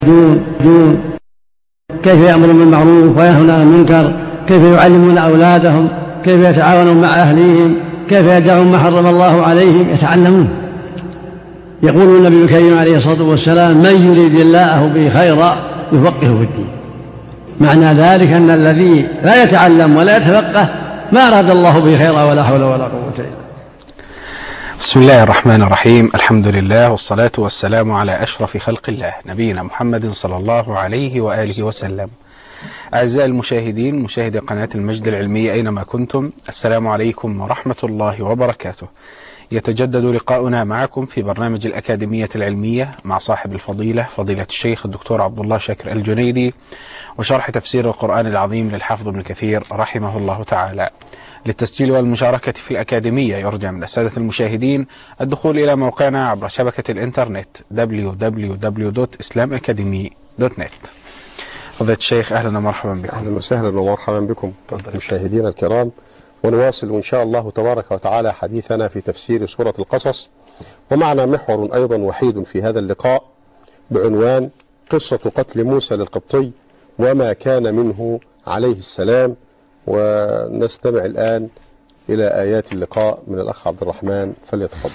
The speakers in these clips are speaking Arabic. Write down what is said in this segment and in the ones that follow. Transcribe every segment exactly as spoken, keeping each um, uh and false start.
دون دون كيف يأمرون بالمعروف وينهون عن المنكر، كيف يعلمون أولادهم، كيف يتعاونون مع أهليهم، كيف يدعون ما حرم الله عليهم، يتعلمون. يقول النبي الكريم عليه الصلاة والسلام: من يريد الله به خيرا يفقهه في الدين. معنى ذلك أن الذي لا يتعلم ولا يتفقه ما أراد الله به خيرا ولا حول ولا قوة إلا بالله. بسم الله الرحمن الرحيم. الحمد لله والصلاة والسلام على أشرف خلق الله نبينا محمد صلى الله عليه وآله وسلم. أعزائي المشاهدين، مشاهدي قناة المجد العلمية أينما كنتم، السلام عليكم ورحمة الله وبركاته. يتجدد لقاؤنا معكم في برنامج الأكاديمية العلمية مع صاحب الفضيلة فضيلة الشيخ الدكتور عبد الله شاكر الجنيدي، وشرح تفسير القرآن العظيم للحافظ ابن كثير رحمه الله تعالى. للتسجيل والمشاركة في الأكاديمية يرجى من السادة المشاهدين الدخول إلى موقعنا عبر شبكة الإنترنت دبليو دبليو دبليو دوت إسلام أكاديمي دوت نت. فضيلة الشيخ أهلا ومرحبا بكم. أهلا وسهلا ومرحبا بكم مشاهدينا الكرام، ونواصل إن شاء الله تبارك وتعالى حديثنا في تفسير سورة القصص، ومعنا محور أيضا وحيد في هذا اللقاء بعنوان قصة قتل موسى للقبطي وما كان منه عليه السلام. ونستمع الآن إلى آيات اللقاء من الأخ عبد الرحمن، فليتفضل.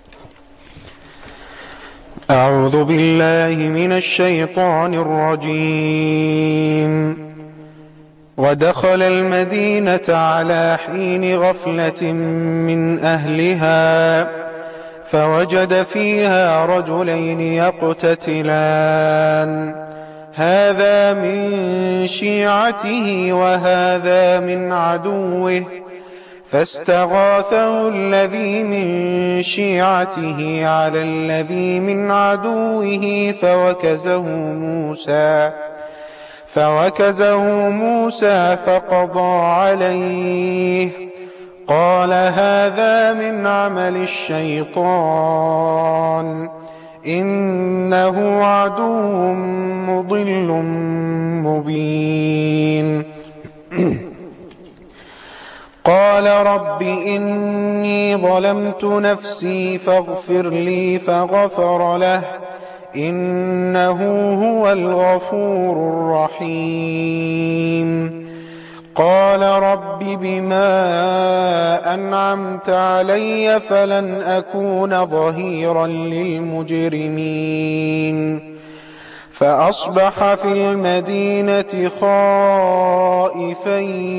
أعوذ بالله من الشيطان الرجيم. ودخل المدينة على حين غفلة من أهلها فوجد فيها رجلين يقتتلان، هذا من شيعته وهذا من عدوه، فاستغاثه الذي من شيعته على الذي من عدوه فوكزه موسى فوكزه موسى فقضى عليه، قال هذا من عمل الشيطان إنه عدو مضل مبين. قال رب إني ظلمت نفسي فاغفر لي، فغفر له إنه هو الغفور الرحيم. قال رب بما أنعمت علي فلن أكون ظهيرا للمجرمين. فأصبح في المدينة خائفا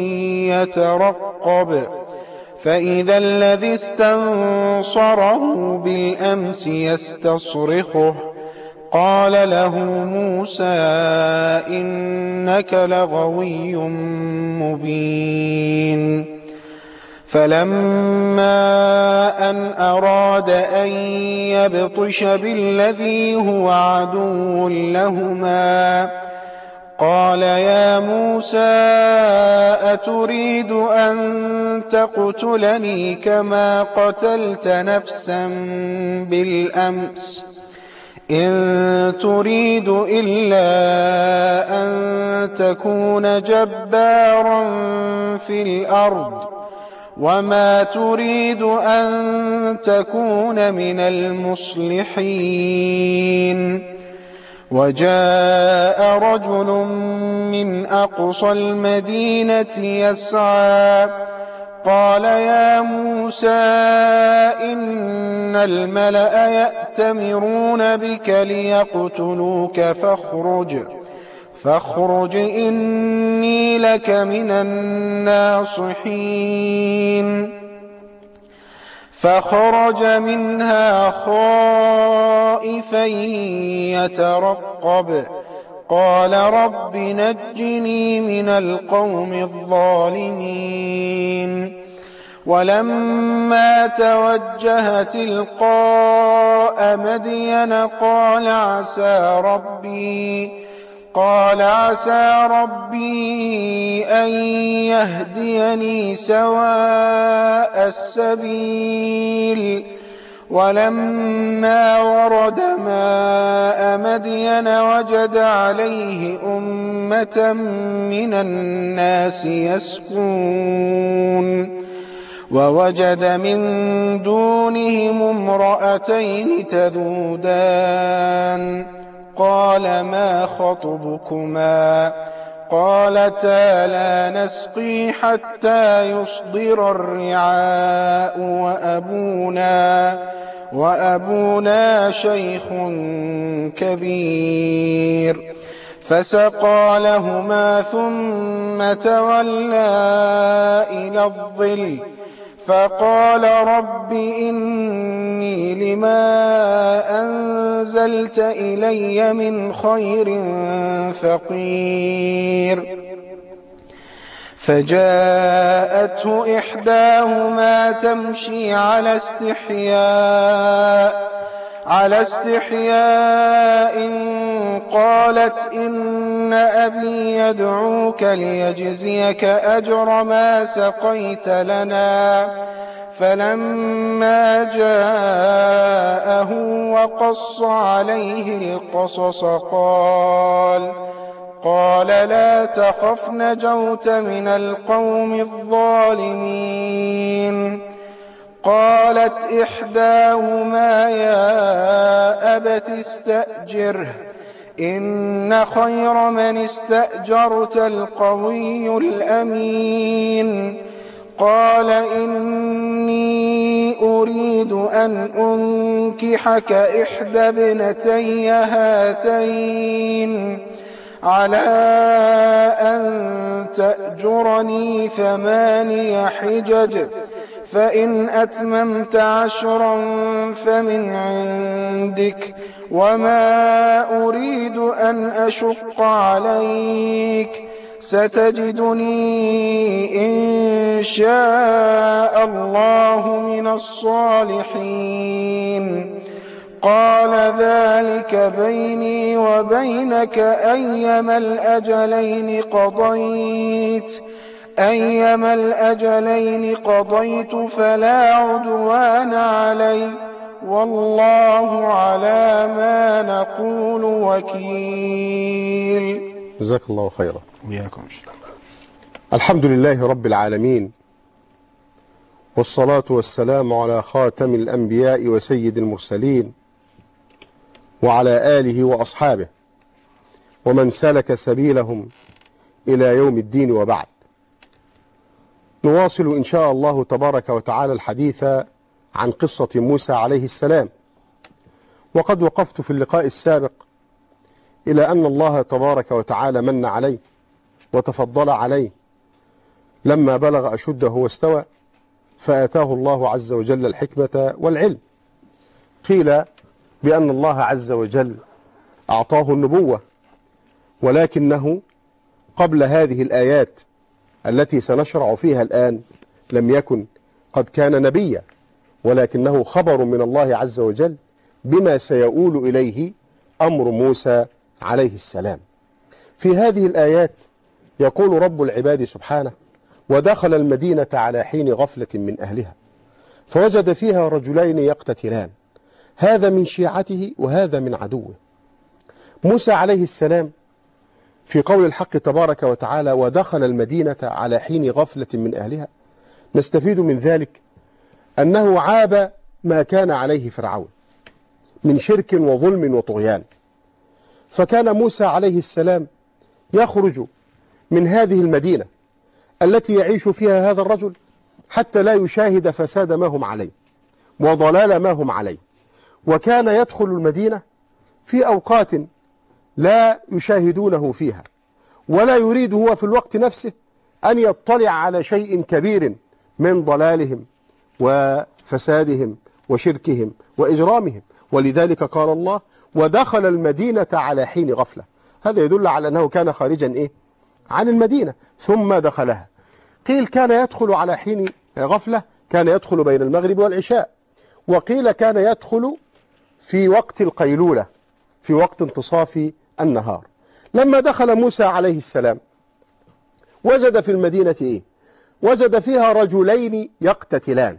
يترقب، فإذا الذي استنصره بالأمس يستصرخه، قال له موسى إنك لغوي مبين. فلما أن أراد أن يبطش بالذي هو عدو لهما قال يا موسى أتريد أن تقتلني كما قتلت نفسا بالأمس إن تريد إلا أن تكون جبارا في الأرض وما تريد أن تكون من المصلحين. وجاء رجل من أقصى المدينة يسعى قال يا موسى إن الملأ يأتمرون بك ليقتلوك فاخرج فاخرج إني لك من الناصحين. فخرج منها خائفا يترقب قال رب نجني من القوم الظالمين. ولما توجه تلقاء مدين قال عسى ربي قال عسى ربي أن يهديني سواء السبيل. ولما ورد ماء مدين وجد عليه أمة من الناس يسقون ووجد من دونهم امرأتين تذودان قال ما خطبكما قالتا لا نسقي حتى يصدر الرعاء وأبونا, وأبونا شيخ كبير. فسقى لهما ثم تولى إلى الظل فقال رب إني لما أنزلت إلي من خير فقير. فجاءته إحداهما تمشي على استحياء على استحياء قالت إن أبي يدعوك ليجزيك أجر ما سقيت لنا. فلما جاءه وقص عليه القصص قال قال لا تخف نجوت من القوم الظالمين. قالت إحداهما يا أبت استأجره إن خير من استأجرت القوي الأمين. قال إني أريد أن أنكحك إحدى ابنتي هاتين على أن تأجرني ثماني حجج فإن أتممت عشرا فمن عندك وما أريد أن أشق عليك ستجدني إن شاء الله من الصالحين. قال ذلك بيني وبينك أيما الأجلين قضيت أيما الأجلين قضيت فلا عدوان علي والله على ما نقول وكيل. جزاك الله خيرا. وياكم. الحمد لله رب العالمين، والصلاة والسلام على خاتم الأنبياء وسيد المرسلين وعلى آله وأصحابه ومن سلك سبيلهم إلى يوم الدين، وبعد. نواصل إن شاء الله تبارك وتعالى الحديث عن قصة موسى عليه السلام. وقد وقفت في اللقاء السابق إلى أن الله تبارك وتعالى من عليه وتفضل عليه لما بلغ أشده واستوى، فآتاه الله عز وجل الحكمة والعلم. قيل بأن الله عز وجل أعطاه النبوة، ولكنه قبل هذه الآيات التي سنشرع فيها الآن لم يكن قد كان نبيا، ولكنه خبر من الله عز وجل بما سيؤول إليه أمر موسى عليه السلام. في هذه الآيات يقول رب العباد سبحانه: ودخل المدينة على حين غفلة من أهلها فوجد فيها رجلين يقتتلان، هذا من شيعته وهذا من عدوه. موسى عليه السلام في قول الحق تبارك وتعالى ودخل المدينة على حين غفلة من أهلها، نستفيد من ذلك أنه عاب ما كان عليه فرعون من شرك وظلم وطغيان. فكان موسى عليه السلام يخرج من هذه المدينة التي يعيش فيها هذا الرجل حتى لا يشاهد فساد ما هم عليه وضلال ما هم عليه، وكان يدخل المدينة في أوقات لا يشاهدونه فيها، ولا يريد هو في الوقت نفسه أن يطلع على شيء كبير من ضلالهم وفسادهم وشركهم وإجرامهم. ولذلك قال الله: ودخل المدينة على حين غفلة. هذا يدل على أنه كان خارجا إيه؟ عن المدينة ثم دخلها. قيل كان يدخل على حين غفلة، كان يدخل بين المغرب والعشاء، وقيل كان يدخل في وقت القيلولة، في وقت انتصاف النهار. لما دخل موسى عليه السلام وجد في المدينة إيه؟ وجد فيها رجلين يقتتلان.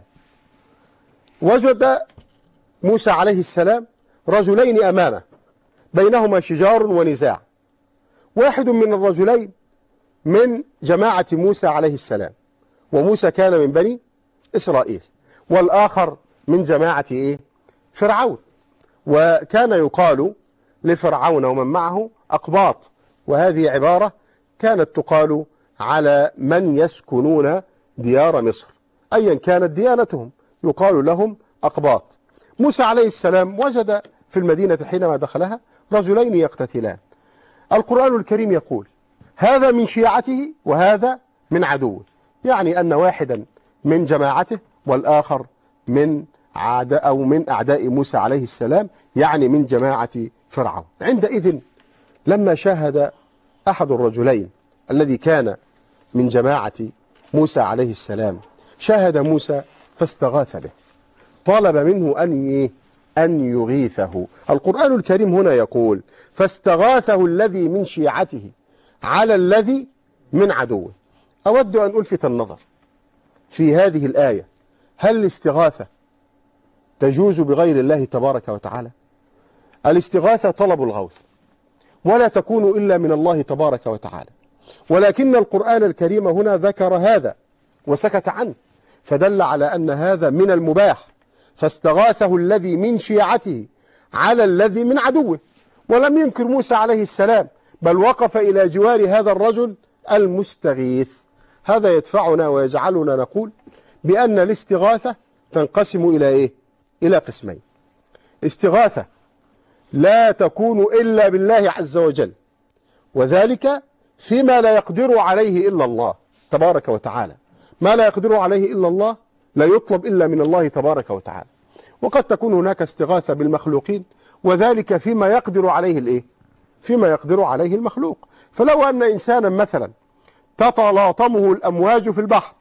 وجد موسى عليه السلام رجلين أمامه بينهما شجار ونزاع، واحد من الرجلين من جماعة موسى عليه السلام، وموسى كان من بني إسرائيل، والآخر من جماعة إيه؟ فرعون. وكان يقال لفرعون ومن معه أقباط، وهذه عبارة كانت تقال على من يسكنون ديار مصر أيا كانت ديانتهم، يقال لهم أقباط. موسى عليه السلام وجد في المدينة حينما دخلها رجلين يقتتلان. القرآن الكريم يقول هذا من شيعته وهذا من عدوه، يعني أن واحدا من جماعته والآخر من عاد أو من أعداء موسى عليه السلام، يعني من جماعة فرعون. عندئذ لما شاهد أحد الرجلين الذي كان من جماعة موسى عليه السلام شاهد موسى فاستغاث به، طلب منه أن أن يغيثه. القرآن الكريم هنا يقول فاستغاثه الذي من شيعته على الذي من عدوه. أود أن ألفت النظر في هذه الآية، هل الاستغاثة تجوز بغير الله تبارك وتعالى؟ الاستغاثة طلب الغوث، ولا تكون إلا من الله تبارك وتعالى، ولكن القرآن الكريم هنا ذكر هذا وسكت عنه، فدل على أن هذا من المباح. فاستغاثه الذي من شيعته على الذي من عدوه، ولم ينكر موسى عليه السلام، بل وقف إلى جوار هذا الرجل المستغيث. هذا يدفعنا ويجعلنا نقول بأن الاستغاثة تنقسم إلى إيه؟ إلى قسمين. استغاثة لا تكون إلا بالله عز وجل، وذلك فيما لا يقدر عليه إلا الله تبارك وتعالى. ما لا يقدر عليه إلا الله لا يطلب إلا من الله تبارك وتعالى. وقد تكون هناك استغاثة بالمخلوقين، وذلك فيما يقدر عليه الإيه؟ فيما يقدر عليه المخلوق. فلو أن إنسانا مثلا تتلاطمه الأمواج في البحر،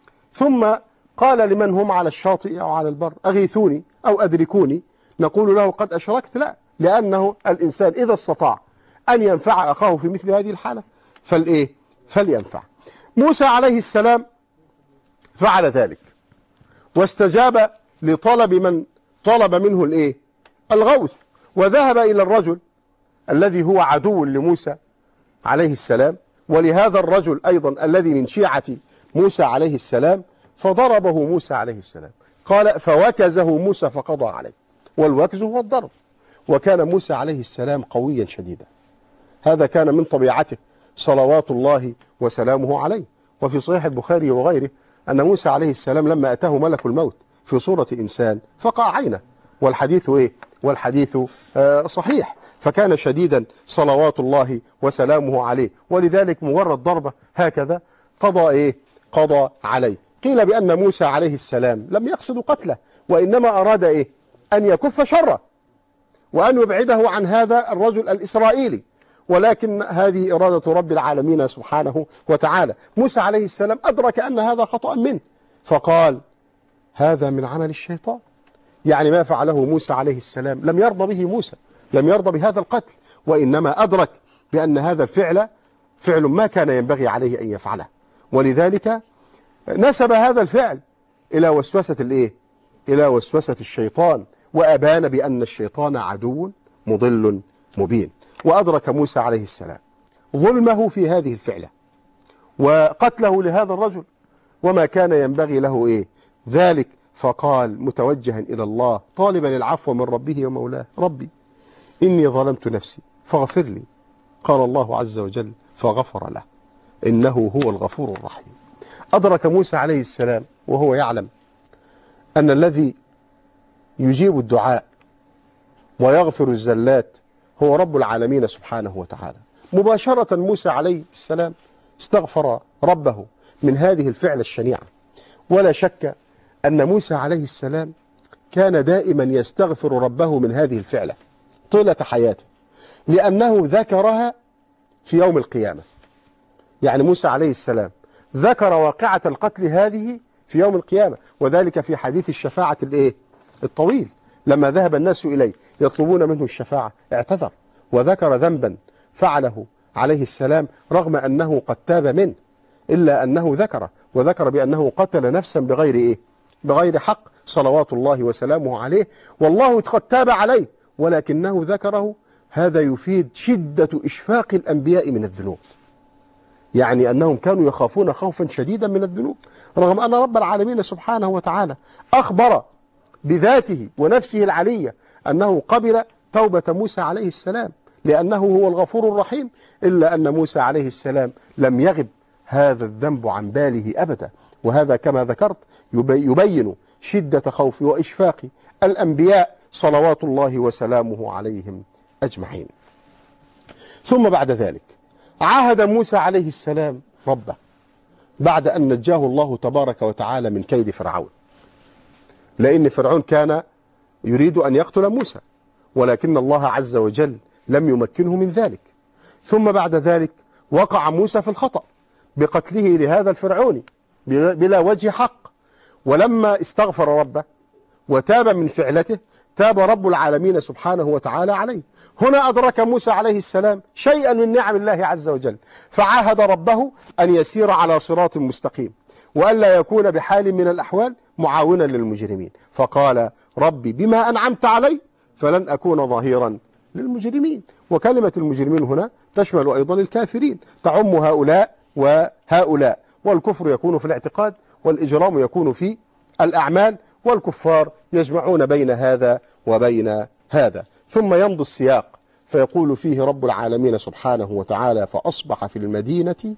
ثم قال لمن هم على الشاطئ أو على البر أغيثوني أو أدركوني، نقول له قد أشركت؟ لا، لأنه الإنسان إذا استطاع أن ينفع أخاه في مثل هذه الحالة فالإيه؟ فلينفع. موسى عليه السلام فعل ذلك واستجاب لطلب من طلب منه الإيه؟ الغوث، وذهب إلى الرجل الذي هو عدو لموسى عليه السلام، ولهذا الرجل أيضا الذي من شيعة موسى عليه السلام، فضربه موسى عليه السلام. قال فوكزه موسى فقضى عليه، والوكز هو الضرب. وكان موسى عليه السلام قويا شديدا، هذا كان من طبيعته صلوات الله وسلامه عليه. وفي صحيح البخاري وغيره أن موسى عليه السلام لما أتاه ملك الموت في صورة إنسان فقع عينه، والحديث إيه؟ والحديث آه صحيح. فكان شديدا صلوات الله وسلامه عليه، ولذلك مجرد ضربة هكذا قضى إيه؟ قضى عليه. قيل بأن موسى عليه السلام لم يقصد قتله، وإنما أراد إيه؟ أن يكف شره وأن يبعده عن هذا الرجل الإسرائيلي، ولكن هذه إرادة رب العالمين سبحانه وتعالى. موسى عليه السلام أدرك أن هذا خطأ منه، فقال هذا من عمل الشيطان. يعني ما فعله موسى عليه السلام لم يرضى به موسى، لم يرضى بهذا القتل، وإنما أدرك بأن هذا الفعل فعل ما كان ينبغي عليه أن يفعله، ولذلك نسب هذا الفعل إلى وسوسة الإيه؟ إلى وسوسة الشيطان، وأبان بأن الشيطان عدو مضل مبين. وأدرك موسى عليه السلام ظلمه في هذه الفعلة وقتله لهذا الرجل، وما كان ينبغي له إيه؟ ذلك. فقال متوجها إلى الله طالبا العفو من ربه ومولاه ربي إني ظلمت نفسي فاغفر لي. قال الله عز وجل فغفر له إنه هو الغفور الرحيم. أدرك موسى عليه السلام وهو يعلم أن الذي يجيب الدعاء ويغفر الزلات هو رب العالمين سبحانه وتعالى. مباشرة موسى عليه السلام استغفر ربه من هذه الفعلة الشنيعة. ولا شك أن موسى عليه السلام كان دائما يستغفر ربه من هذه الفعلة طيلة حياته، لأنه ذكرها في يوم القيامة. يعني موسى عليه السلام ذكر واقعة القتل هذه في يوم القيامة، وذلك في حديث الشفاعة الإيه؟ الطويل. لما ذهب الناس إليه يطلبون منه الشفاعة اعتذر وذكر ذنبا فعله عليه السلام رغم أنه قد تاب منه، إلا أنه ذكره وذكر بأنه قتل نفسا بغير إيه؟ بغير حق صلوات الله وسلامه عليه، والله قد تاب عليه ولكنه ذكره. هذا يفيد شدة إشفاق الأنبياء من الذنوب، يعني أنهم كانوا يخافون خوفا شديدا من الذنوب، رغم أن رب العالمين سبحانه وتعالى أخبر بذاته ونفسه العلية أنه قبل توبة موسى عليه السلام لأنه هو الغفور الرحيم، إلا أن موسى عليه السلام لم يغب هذا الذنب عن باله أبدا. وهذا كما ذكرت يبين شدة خوف وإشفاق الأنبياء صلوات الله وسلامه عليهم أجمعين. ثم بعد ذلك عاهد موسى عليه السلام ربه بعد أن نجاه الله تبارك وتعالى من كيد فرعون، لأن فرعون كان يريد أن يقتل موسى، ولكن الله عز وجل لم يمكنه من ذلك. ثم بعد ذلك وقع موسى في الخطأ بقتله لهذا الفرعوني بلا وجه حق، ولما استغفر ربه وتاب من فعلته تاب رب العالمين سبحانه وتعالى عليه. هنا أدرك موسى عليه السلام شيئا من نعم الله عز وجل، فعاهد ربه أن يسير على صراط مستقيم وألا يكون بحال من الأحوال معاونا للمجرمين، فقال ربي بما أنعمت علي فلن أكون ظهيرا للمجرمين. وكلمة المجرمين هنا تشمل أيضا الكافرين، تعم هؤلاء وهؤلاء، والكفر يكون في الاعتقاد والإجرام يكون في الأعمال، والكفار يجمعون بين هذا وبين هذا. ثم يمضي السياق فيقول فيه رب العالمين سبحانه وتعالى فأصبح في المدينة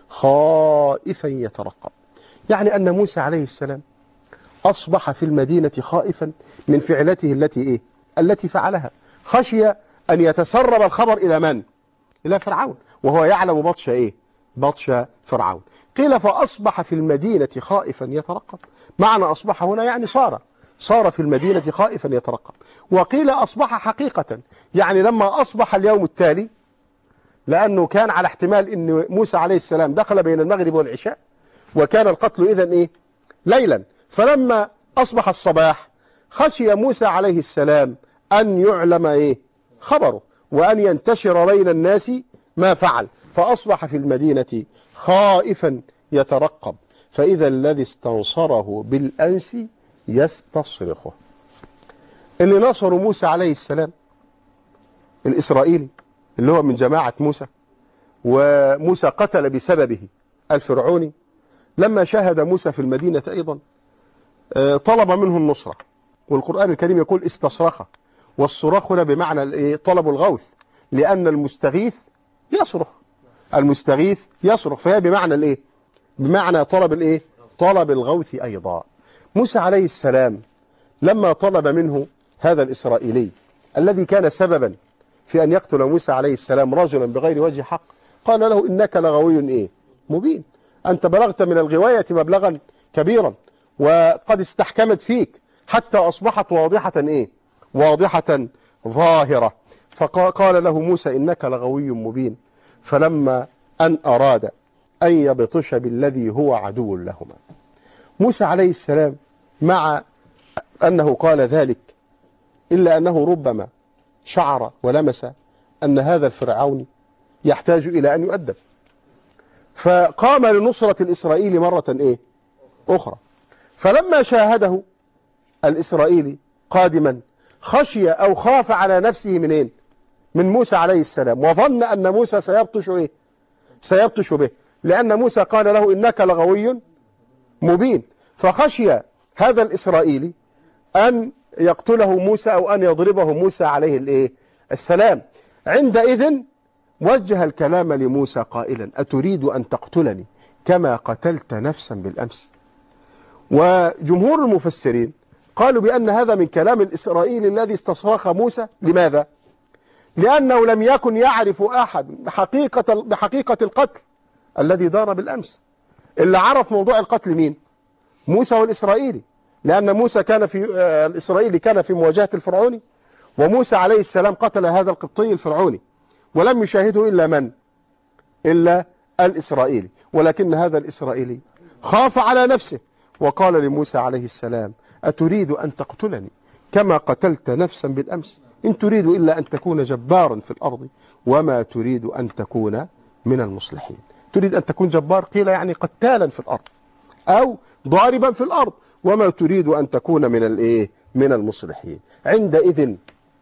خائفا يترقب، يعني أن موسى عليه السلام أصبح في المدينة خائفا من فعلته التي إيه؟ التي فعلها، خشي أن يتسرب الخبر إلى من؟ إلى فرعون، وهو يعلم بطش إيه؟ بطش فرعون. قيل فأصبح في المدينة خائفا يترقب، معنى أصبح هنا يعني صار صار في المدينة خائفا يترقب. وقيل أصبح حقيقة، يعني لما أصبح اليوم التالي، لأنه كان على احتمال أن موسى عليه السلام دخل بين المغرب والعشاء وكان القتل إذن إيه؟ ليلا، فلما أصبح الصباح خشي موسى عليه السلام أن يعلم إيه؟ خبره وأن ينتشر بين الناس ما فعل، فأصبح في المدينة خائفا يترقب، فإذا الذي استنصره بالأمس يستصرخه. اللي نصر موسى عليه السلام الإسرائيلي اللي هو من جماعة موسى، وموسى قتل بسببه الفرعوني، لما شاهد موسى في المدينة أيضا طلب منه النصرة، والقرآن الكريم يقول استصرخ، والصراخ هنا بمعنى طلب الغوث، لأن المستغيث يصرخ، المستغيث يصرخ، فهي بمعنى الايه؟ بمعنى طلب الايه؟ طلب الغوث ايضا. موسى عليه السلام لما طلب منه هذا الإسرائيلي الذي كان سببا في أن يقتل موسى عليه السلام رجلا بغير وجه حق، قال له إنك لغوي ايه؟ مبين، أنت بلغت من الغواية مبلغا كبيرا وقد استحكمت فيك حتى أصبحت واضحة ايه؟ واضحة ظاهرة. فقال له موسى إنك لغوي مبين، فلما أن أراد أن يبطش بالذي هو عدو لهما. موسى عليه السلام مع أنه قال ذلك إلا أنه ربما شعر ولمس أن هذا الفرعون يحتاج إلى أن يؤدب، فقام لنصرة الإسرائيلي مرة إيه؟ أخرى. فلما شاهده الإسرائيلي قادما خشي أو خاف على نفسه منين؟ من موسى عليه السلام، وظن أن موسى سيبطش إيه؟ سيبطش به، لأن موسى قال له إنك لغوي مبين، فخشي هذا الإسرائيلي أن يقتله موسى أو أن يضربه موسى عليه الإيه؟ السلام. عندئذ وجه الكلام لموسى قائلا أتريد أن تقتلني كما قتلت نفسا بالأمس؟ وجمهور المفسرين قالوا بأن هذا من كلام الإسرائيلي الذي استصرخ موسى. لماذا؟ لأنه لم يكن يعرف أحد بحقيقة, بحقيقة القتل الذي دار بالأمس. اللي عرف موضوع القتل مين؟ موسى والإسرائيلي، لأن موسى كان في الإسرائيلي كان في مواجهة الفرعوني، وموسى عليه السلام قتل هذا القبطي الفرعوني، ولم يشاهده إلا من؟ إلا الإسرائيلي. ولكن هذا الإسرائيلي خاف على نفسه وقال لموسى عليه السلام أتريد أن تقتلني كما قتلت نفسا بالأمس؟ إن تريد إلا أن تكون جبارا في الأرض وما تريد أن تكون من المصلحين. تريد أن تكون جبار، قيل يعني قتالا في الأرض أو ضاربا في الأرض، وما تريد أن تكون من الإيه؟ من المصلحين. عندئذ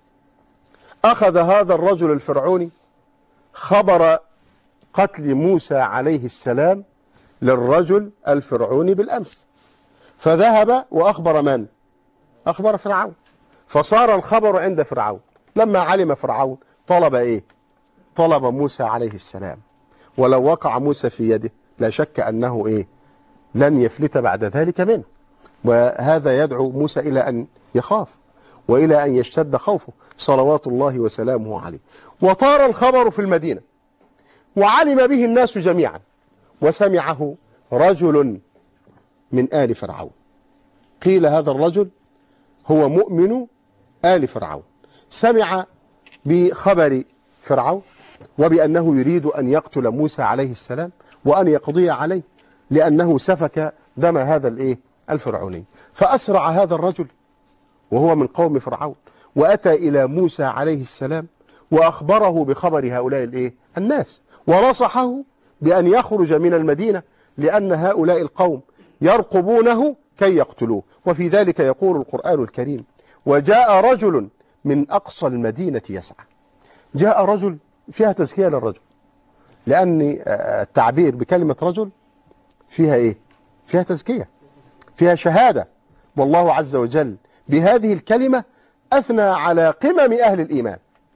أخذ هذا الرجل الفرعوني خبر قتل موسى عليه السلام للرجل الفرعوني بالأمس، فذهب وأخبر من؟ أخبر فرعون، فصار الخبر عند فرعون لما علم فرعون طلب إيه؟ طلب موسى عليه السلام، ولو وقع موسى في يده لا شك أنه إيه؟ لن يفلت بعد ذلك منه. وهذا يدعو موسى إلى أن يخاف وإلى أن يشتد خوفه صلوات الله وسلامه عليه. وطار الخبر في المدينة وعلم به الناس جميعا، وسمعه رجل من آل فرعون. قيل هذا الرجل هو مؤمن آل فرعون، سمع بخبر فرعون وبأنه يريد أن يقتل موسى عليه السلام وأن يقضي عليه لأنه سفك دم هذا الإيه؟ الفرعوني. فأسرع هذا الرجل وهو من قوم فرعون وأتى إلى موسى عليه السلام وأخبره بخبر هؤلاء الإيه؟ الناس، ونصحه بأن يخرج من المدينة لأن هؤلاء القوم يرقبونه كي يقتلوه. وفي ذلك يقول القرآن الكريم: وجاء رجل من أقصى المدينة يسعى. جاء رجل فيها تزكية للرجل، لأن التعبير بكلمة رجل فيها إيه؟ فيها تزكية، فيها شهادة. والله عز وجل بهذه الكلمة أثنى على قمم أهل الإيمان: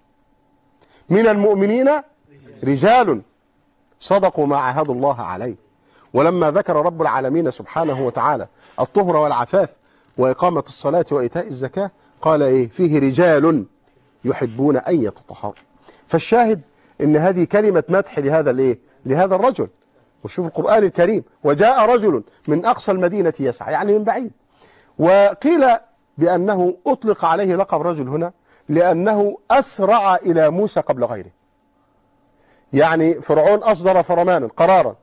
من المؤمنين رجال صدقوا ما عاهدوا الله عليه. ولما ذكر رب العالمين سبحانه وتعالى الطهر والعفاف وإقامة الصلاة وإيتاء الزكاة قال إيه؟ فيه رجال يحبون أن يتطهروا. فالشاهد إن هذه كلمة مدح لهذا الإيه؟ لهذا الرجل. وشوف القرآن الكريم: وجاء رجل من أقصى المدينة يسعى، يعني من بعيد. وقيل بأنه أطلق عليه لقب رجل هنا لأنه أسرع إلى موسى قبل غيره. يعني فرعون أصدر فرمانا قرارا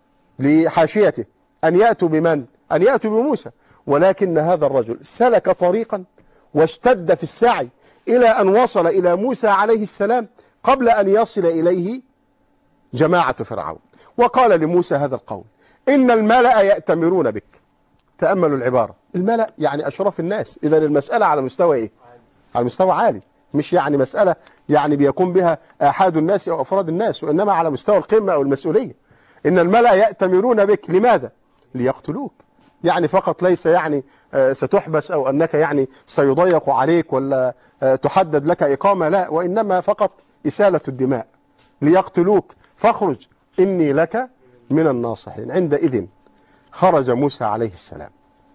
لحاشيته أن يأتوا بمن؟ أن يأتوا بموسى، ولكن هذا الرجل سلك طريقا واشتد في السعي إلى أن وصل إلى موسى عليه السلام قبل أن يصل إليه جماعة فرعون. وقال لموسى هذا القول: إن الملأ يأتمرون بك. تأملوا العبارة، الملأ يعني أشراف الناس. إذا المسألة على مستوى إيه؟ على مستوى عالي، مش يعني مسألة يعني بيقوم بها آحاد الناس أو أفراد الناس، وإنما على مستوى القمة أو المسؤولية. إن الملأ يأتمرون بك، لماذا؟ ليقتلوك. يعني فقط ليس يعني ستحبس أو أنك يعني سيضيق عليك ولا تحدد لك إقامة، لا، وإنما فقط إسالة الدماء، ليقتلوك فاخرج إني لك من الناصحين. عندئذ خرج موسى عليه السلام،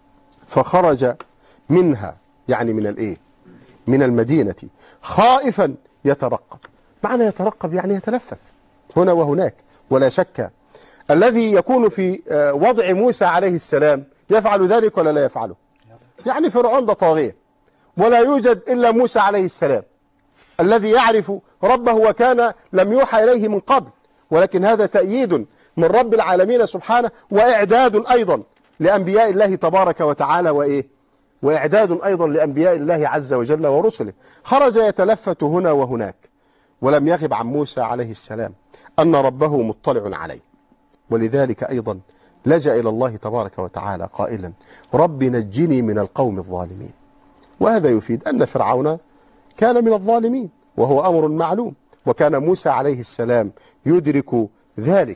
فخرج منها يعني من الإيه؟ من المدينة خائفا يترقب. معنى يترقب يعني يتلفت هنا وهناك. ولا شك الذي يكون في وضع موسى عليه السلام يفعل ذلك ولا لا يفعله؟ يعني فرعون ده طاغية، ولا يوجد إلا موسى عليه السلام الذي يعرف ربه وكان لم يوحى إليه من قبل. ولكن هذا تأييد من رب العالمين سبحانه، وإعداد أيضا لأنبياء الله تبارك وتعالى، وإيه؟ وإعداد أيضا لأنبياء الله عز وجل ورسله. خرج يتلفت هنا وهناك، ولم يغب عن موسى عليه السلام أن ربه مطلع عليه. ولذلك أيضا لجأ إلى الله تبارك وتعالى قائلا: رب نجني من القوم الظالمين. وهذا يفيد أن فرعون كان من الظالمين، وهو أمر معلوم، وكان موسى عليه السلام يدرك ذلك.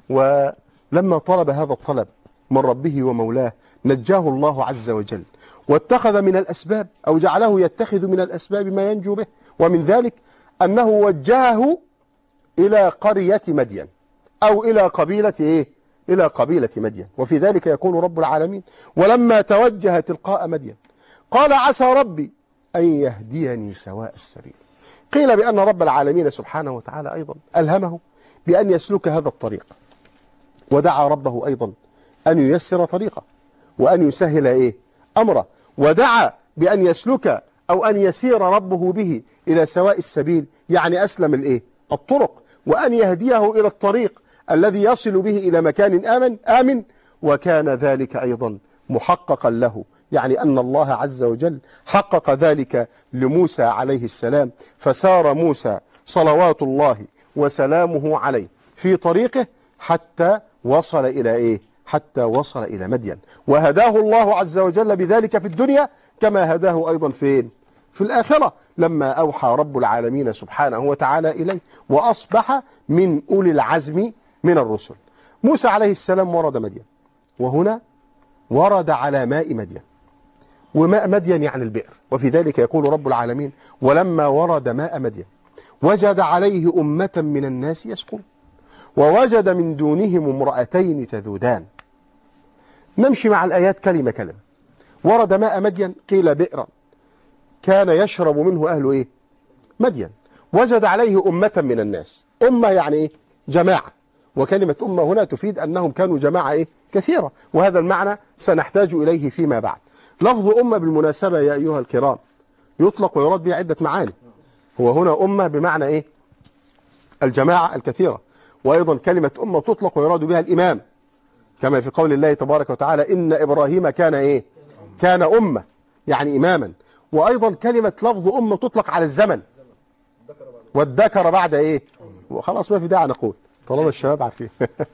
ولما طلب هذا الطلب من ربه ومولاه نجاه الله عز وجل، واتخذ من الأسباب أو جعله يتخذ من الأسباب ما ينجو به. ومن ذلك أنه وجهه إلى قرية مدين أو إلى قبيلة إيه؟ إلى قبيلة مدين. وفي ذلك يقول رب العالمين: ولما توجه تلقاء مدين قال عسى ربي أن يهديني سواء السبيل. قيل بأن رب العالمين سبحانه وتعالى أيضا ألهمه بأن يسلك هذا الطريق، ودعا ربه أيضا أن ييسر طريقه وأن يسهل إيه؟ أمره، ودعا بأن يسلك أو أن يسير ربه به إلى سواء السبيل، يعني أسلم الإيه؟ الطرق، وأن يهديه إلى الطريق الذي يصل به إلى مكان آمن آمن وكان ذلك أيضا محققا له. يعني أن الله عز وجل حقق ذلك لموسى عليه السلام، فسار موسى صلوات الله وسلامه عليه في طريقه حتى وصل إلى إيه؟ حتى وصل إلى مدين، وهداه الله عز وجل بذلك في الدنيا كما هداه أيضا فين؟ في الآخرة، لما أوحى رب العالمين سبحانه وتعالى إليه وأصبح من أولي العزم من الرسل. موسى عليه السلام ورد مدين، وهنا ورد على ماء مدين، وماء مدين يعني البئر. وفي ذلك يقول رب العالمين: ولما ورد ماء مدين وجد عليه أمة من الناس يسقون ووجد من دونهم امرأتين تذودان. نمشي مع الآيات كلمة كلمة. ورد ماء مدين قيل بئرا كان يشرب منه أهل إيه؟ مدين. وجد عليه أمة من الناس. أمة يعني إيه؟ جماعة. وكلمة أمة هنا تفيد أنهم كانوا جماعة إيه؟ كثيرة، وهذا المعنى سنحتاج إليه فيما بعد. لفظ أمة بالمناسبة يا أيها الكرام يطلق ويراد به عدة معاني. هو هنا أمة بمعنى إيه؟ الجماعة الكثيرة، وأيضا كلمة أمة تطلق ويراد بها الإمام، كما في قول الله تبارك وتعالى: إن إبراهيم كان إيه؟ كان أمة، يعني إماما. وأيضا كلمة لفظ أمة تطلق على الزمن، والذكر بعد إيه؟ وخلاص ما في داعي نقول طالما الشباب عارفين.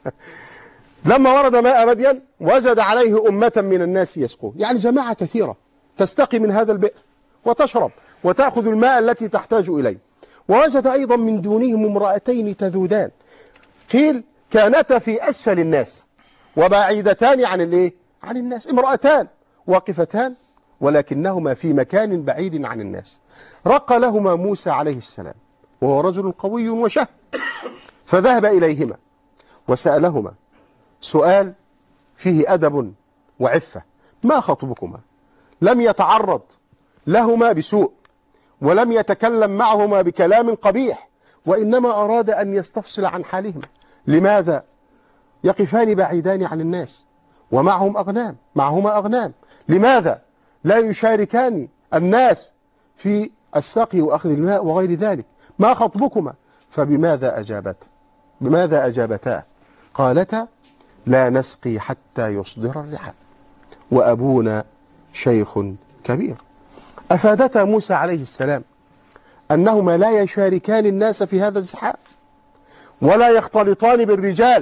لما ورد ماء مدين وجد عليه أمة من الناس يسقون، يعني جماعة كثيرة تستقي من هذا البئر وتشرب وتأخذ الماء التي تحتاج إليه. ووجد أيضا من دونهم امرأتين تذودان، قيل كانتا في أسفل الناس وبعيدتان عن الايه؟ عن الناس. امرأتان واقفتان ولكنهما في مكان بعيد عن الناس. رقى لهما موسى عليه السلام وهو رجل قوي وشهم، فذهب إليهما وسألهما سؤال فيه أدب وعفة: ما خطبكما؟ لم يتعرض لهما بسوء ولم يتكلم معهما بكلام قبيح، وإنما أراد أن يستفصل عن حالهما. لماذا يقفان بعيدان عن الناس ومعهم أغنام معهما أغنام؟ لماذا لا يشاركان الناس في السقي وأخذ الماء وغير ذلك؟ ما خطبكما؟ فبماذا أجابت بماذا أجابتا؟ قالتا: لا نسقي حتى يصدر الرحى وأبونا شيخ كبير. أفادتا موسى عليه السلام أنهما لا يشاركان الناس في هذا الزحام ولا يختلطان بالرجال،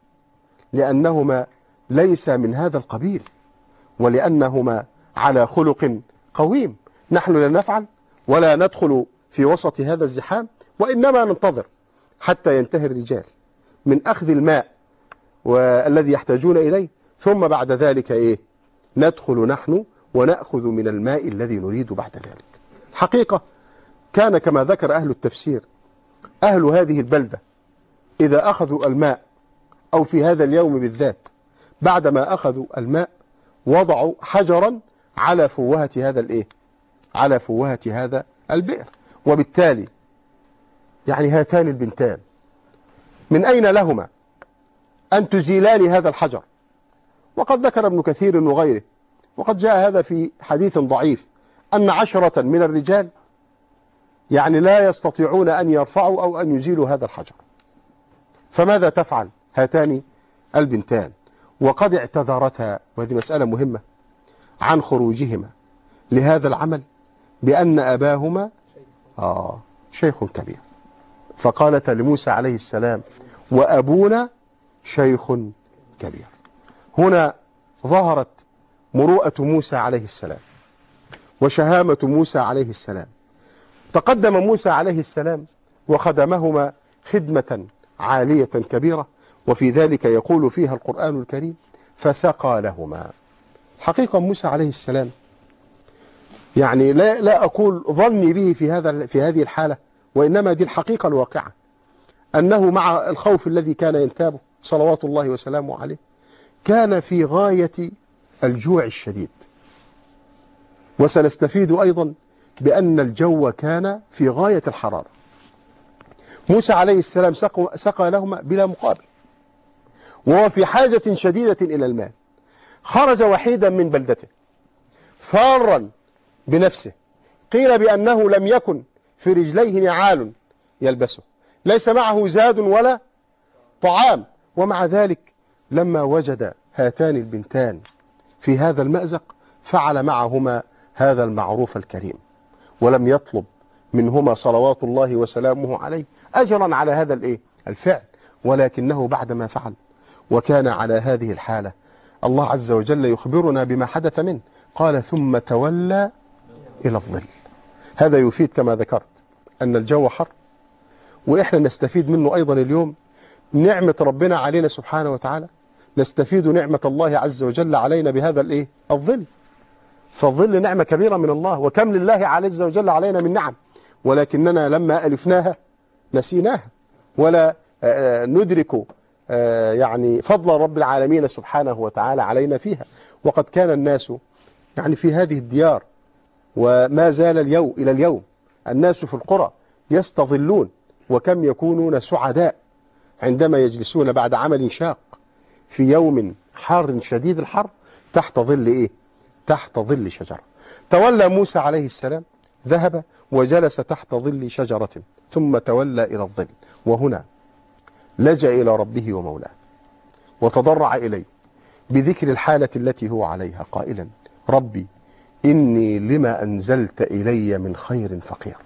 لأنهما ليس من هذا القبيل ولأنهما على خلق قويم. نحن لا نفعل ولا ندخل في وسط هذا الزحام، وإنما ننتظر حتى ينتهي الرجال من أخذ الماء والذي يحتاجون إليه، ثم بعد ذلك إيه؟ ندخل نحن ونأخذ من الماء الذي نريد بعد ذلك. حقيقة كان كما ذكر أهل التفسير أهل هذه البلدة إذا أخذوا الماء أو في هذا اليوم بالذات بعدما أخذوا الماء وضعوا حجرا على فوهة هذا الإيه؟ على فوهة هذا البئر. وبالتالي يعني هاتان البنتان من أين لهما أن تزيلان هذا الحجر؟ وقد ذكر ابن كثير وغيره، وقد جاء هذا في حديث ضعيف، أن عشرة من الرجال يعني لا يستطيعون أن يرفعوا أو أن يزيلوا هذا الحجر. فماذا تفعل هاتان البنتان؟ وقد اعتذرتا، وهذه مسألة مهمة، عن خروجهما لهذا العمل بأن أباهما آه شيخ كبير. فقالت لموسى عليه السلام: وأبونا شيخ كبير. هنا ظهرت مروءة موسى عليه السلام وشهامة موسى عليه السلام. تقدم موسى عليه السلام وخدمهما خدمة عالية كبيرة، وفي ذلك يقول فيها القرآن الكريم: فسقى لهما. حقيقة موسى عليه السلام يعني لا لا أقول ظني به في هذا في هذه الحالة، وإنما دي الحقيقة الواقعة، أنه مع الخوف الذي كان ينتابه صلوات الله وسلامه عليه كان في غاية الجوع الشديد. وسنستفيد أيضا بأن الجو كان في غاية الحرارة. موسى عليه السلام سقى لهما بلا مقابل وهو في حاجة شديدة إلى الماء. خرج وحيدا من بلدته فارا بنفسه، قيل بأنه لم يكن في رجليه نعال يلبسه، ليس معه زاد ولا طعام، ومع ذلك لما وجد هاتان البنتان في هذا المأزق فعل معهما هذا المعروف الكريم، ولم يطلب منهما صلوات الله وسلامه عليه أجرا على هذا الإيه؟ الفعل، ولكنه بعدما فعل وكان على هذه الحالة الله عز وجل يخبرنا بما حدث منه، قال: ثم تولى إلى الظل. هذا يفيد كما ذكرت أن الجو حر، وإحنا نستفيد منه أيضا اليوم نعمة ربنا علينا سبحانه وتعالى، نستفيد نعمة الله عز وجل علينا بهذا الإيه؟ الظل. فالظل نعمة كبيرة من الله، وكم لله عز وجل علينا من نعم، ولكننا لما ألفناها نسيناها ولا ندرك يعني فضل رب العالمين سبحانه وتعالى علينا فيها. وقد كان الناس يعني في هذه الديار، وما زال اليوم إلى اليوم الناس في القرى يستظلون، وكم يكونون سعداء عندما يجلسون بعد عمل شاق في يوم حار شديد الحر تحت ظل إيه؟ تحت ظل شجرة. تولى موسى عليه السلام، ذهب وجلس تحت ظل شجرة ثم تولى إلى الظل، وهنا لجأ إلى ربه ومولاه وتضرع إليه بذكر الحالة التي هو عليها قائلا: ربي إني لما أنزلت إلي من خير فقير.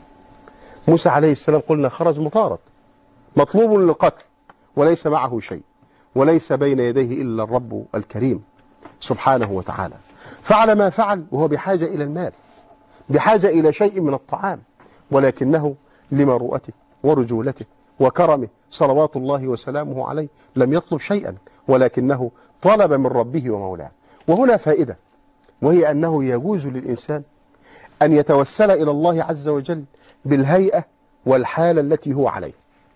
موسى عليه السلام قلنا خرج مطارد مطلوب للقتل، وليس معه شيء، وليس بين يديه إلا الرب الكريم سبحانه وتعالى. فعل ما فعل وهو بحاجة إلى المال، بحاجة إلى شيء من الطعام، ولكنه لمروءته ورجولته وكرمه صلوات الله وسلامه عليه لم يطلب شيئا، ولكنه طلب من ربه ومولاه. وهنا فائدة، وهي أنه يجوز للإنسان أن يتوسل إلى الله عز وجل بالهيئة والحالة التي هو عليه.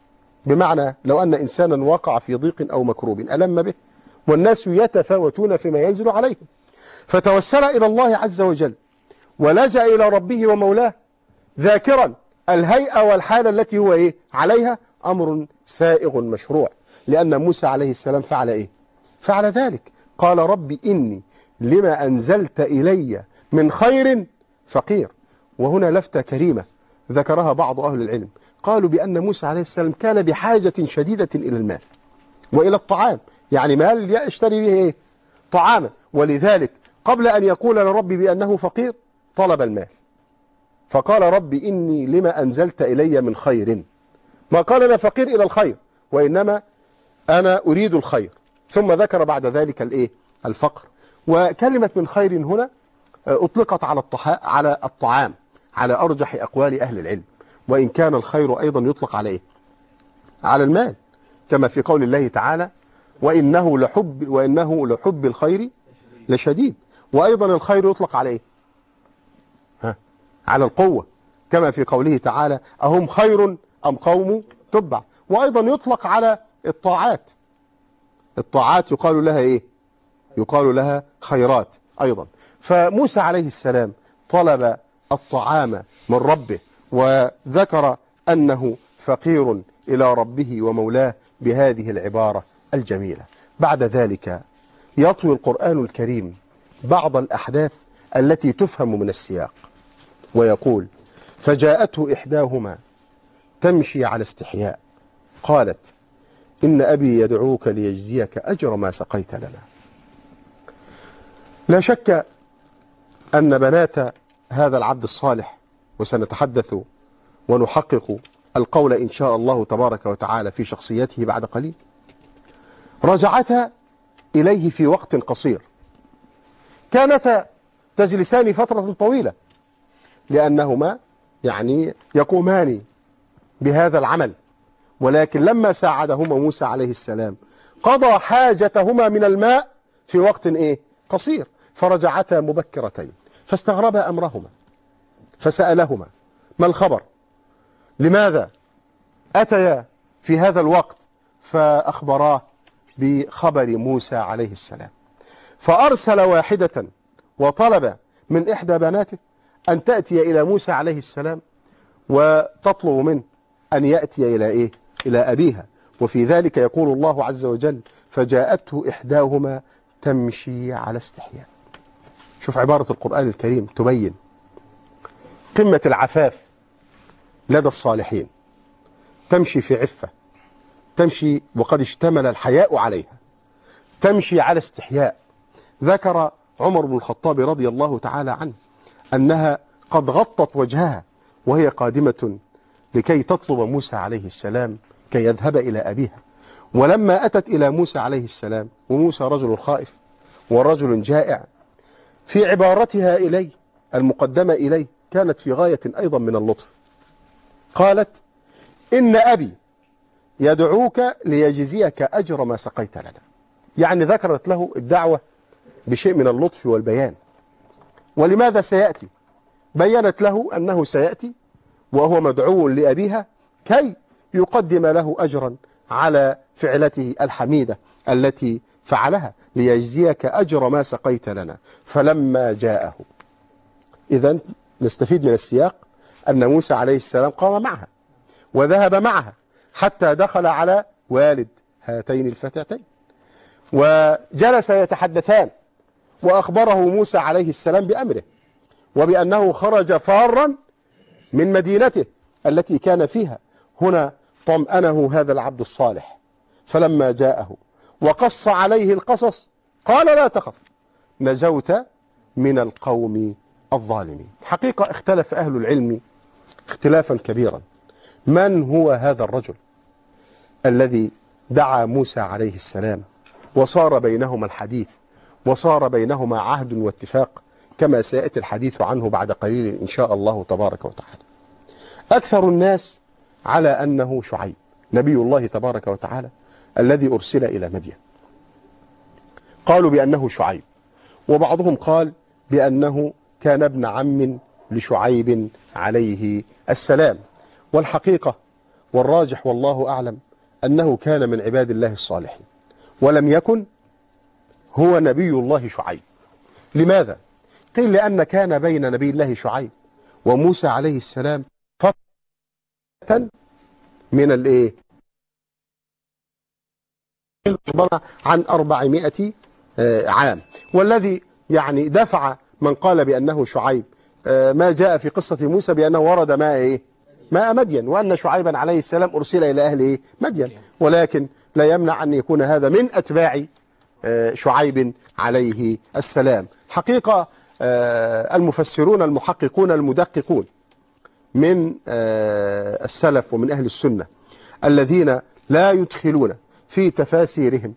بمعنى لو أن إنسانا وقع في ضيق أو مكروب ألم به، والناس يتفاوتون فيما ينزل عليهم، فتوسل إلى الله عز وجل ولجأ إلى ربه ومولاه ذاكرا الهيئة والحالة التي هو إيه عليها، أمر سائغ مشروع، لأن موسى عليه السلام فعل إيه؟ فعل ذلك، قال: ربي إني لما أنزلت إلي من خير فقير. وهنا لفتة كريمة ذكرها بعض أهل العلم، قالوا بأن موسى عليه السلام كان بحاجة شديدة إلى المال وإلى الطعام، يعني مال يشتري به إيه؟ طعاما، ولذلك قبل أن يقول لربي بأنه فقير طلب المال، فقال: ربي إني لما أنزلت إلي من خير. ما قال أنا فقير إلى الخير، وإنما أنا أريد الخير، ثم ذكر بعد ذلك الإيه؟ الفقر. وكلمة من خير هنا أطلقت على على الطعام على أرجح أقوال أهل العلم، وإن كان الخير أيضا يطلق على إيه؟ على المال، كما في قول الله تعالى: وإنه لحب وإنه لحب الخير لشديد. وأيضا الخير يطلق على إيه؟ ها؟ على القوة، كما في قوله تعالى: أهم خير أم قوم تبع. وأيضا يطلق على الطاعات، الطاعات يقال لها إيه؟ يقال لها خيرات أيضا. فموسى عليه السلام طلب الطعام من ربه، وذكر أنه فقير إلى ربه ومولاه بهذه العبارة الجميلة. بعد ذلك يطوي القرآن الكريم بعض الأحداث التي تفهم من السياق، ويقول: فجاءته إحداهما تمشي على استحياء قالت إن أبي يدعوك ليجزيك أجر ما سقيت لنا. لا شك أن بنات هذا العبد الصالح، وسنتحدث ونحقق القول إن شاء الله تبارك وتعالى في شخصيته بعد قليل، رجعتا إليه في وقت قصير، كانتا تجلسان فترة طويلة لأنهما يعني يقومان بهذا العمل، ولكن لما ساعدهما موسى عليه السلام قضى حاجتهما من الماء في وقت إيه؟ قصير، فرجعتا مبكرتين، فاستغربا أمرهما فسألهما: ما الخبر؟ لماذا أتيا في هذا الوقت؟ فأخبراه بخبر موسى عليه السلام، فأرسل واحدة وطلب من إحدى بناته أن تأتي إلى موسى عليه السلام وتطلب منه أن يأتي إلى إيه؟ إلى أبيها. وفي ذلك يقول الله عز وجل: فجاءته إحداهما تمشي على استحياء. شوف عبارة القرآن الكريم تبين قمة العفاف لدى الصالحين، تمشي في عفة، تمشي وقد اشتمل الحياء عليها، تمشي على استحياء. ذكر عمر بن الخطاب رضي الله تعالى عنه أنها قد غطت وجهها وهي قادمة لكي تطلب موسى عليه السلام كي يذهب إلى أبيها. ولما أتت إلى موسى عليه السلام، وموسى رجل خائف ورجل جائع، في عبارتها إليه المقدمة إليه كانت في غاية أيضا من اللطف. قالت: إن أبي يدعوك ليجزيك أجر ما سقيت لنا. يعني ذكرت له الدعوة بشيء من اللطف والبيان، ولماذا سيأتي؟ بينت له أنه سيأتي وهو مدعو لأبيها كي يقدم له أجرا على فعلته الحميدة التي فعلها، ليجزيك أجر ما سقيت لنا. فلما جاءه، إذن نستفيد من السياق أن موسى عليه السلام قام معها وذهب معها حتى دخل على والد هاتين الفتاتين، وجلس يتحدثان، وأخبره موسى عليه السلام بأمره وبأنه خرج فارا من مدينته التي كان فيها. هنا طمأنه هذا العبد الصالح، فلما جاءه وقص عليه القصص قال لا تخف نجوت من القوم الظالمين. حقيقة اختلف أهل العلم اختلافا كبيرا من هو هذا الرجل الذي دعا موسى عليه السلام وصار بينهما الحديث وصار بينهما عهد واتفاق، كما سيأتي الحديث عنه بعد قليل إن شاء الله تبارك وتعالى. أكثر الناس على أنه شعيب نبي الله تبارك وتعالى الذي أرسل إلى مدين، قالوا بأنه شعيب، وبعضهم قال بأنه كان ابن عم لشعيب عليه السلام. والحقيقة والراجح والله أعلم أنه كان من عباد الله الصالحين، ولم يكن هو نبي الله شعيب. لماذا؟ قيل لأن كان بين نبي الله شعيب وموسى عليه السلام فترة من الايه عن أربعمائة عام، والذي يعني دفع من قال بأنه شعيب ما جاء في قصة موسى بأنه ورد ماء ايه ماء مدين، وأن شعيبا عليه السلام أرسل إلى أهل ايه مدين، ولكن لا يمنع أن يكون هذا من أتباع شعيب عليه السلام. حقيقة المفسرون المحققون المدققون من السلف ومن أهل السنة الذين لا يدخلون في تفاسيرهم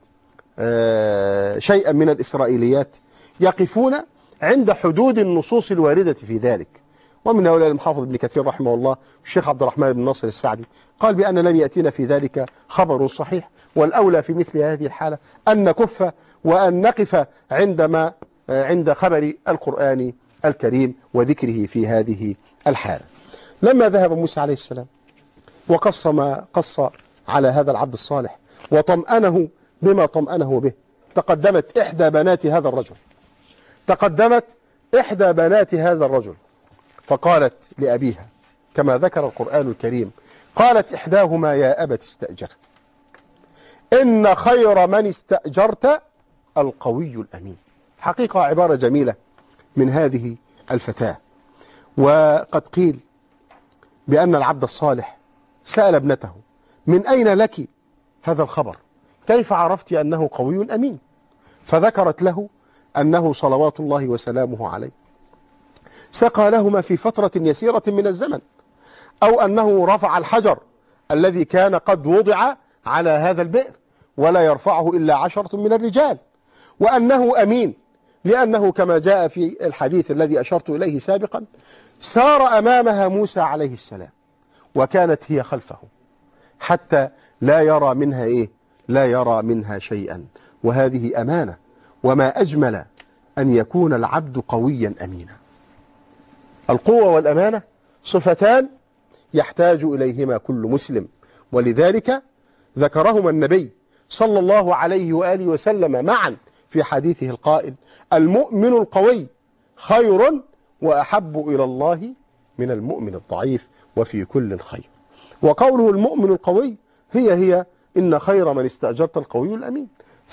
شيئا من الإسرائيليات يقفون عند حدود النصوص الواردة في ذلك. ومن هؤلاء المحافظ ابن كثير رحمه الله والشيخ عبد الرحمن بن ناصر السعدي قال بأن لم يأتينا في ذلك خبر صحيح، والأولى في مثل هذه الحالة أن نكف وأن نقف عندما عند خبر القرآن الكريم وذكره في هذه الحالة. لما ذهب موسى عليه السلام وقص ما قص على هذا العبد الصالح وطمأنه بما طمأنه به، تقدمت إحدى بنات هذا الرجل تقدمت إحدى بنات هذا الرجل فقالت لأبيها كما ذكر القرآن الكريم، قالت إحداهما يا أبت استأجر إن خير من استأجرت القوي الأمين. حقيقة عبارة جميلة من هذه الفتاة. وقد قيل بأن العبد الصالح سأل ابنته من أين لك هذا الخبر؟ كيف عرفت أنه قوي أمين؟ فذكرت له أنه صلوات الله وسلامه عليه سقى لهما في فترة يسيرة من الزمن، أو أنه رفع الحجر الذي كان قد وضع على هذا البئر ولا يرفعه إلا عشرة من الرجال، وأنه أمين لأنه كما جاء في الحديث الذي أشرت إليه سابقا سار أمامها موسى عليه السلام وكانت هي خلفه حتى لا يرى منها إيه لا يرى منها شيئا. وهذه أمانة، وما أجمل أن يكون العبد قويا أمينا. القوة والأمانة صفتان يحتاج إليهما كل مسلم، ولذلك ذكرهما النبي صلى الله عليه وآله وسلم معا في حديثه القائل المؤمن القوي خير وأحب إلى الله من المؤمن الضعيف وفي كل خير. وقوله المؤمن القوي هي هي إن خير من استأجرت القوي الأمين،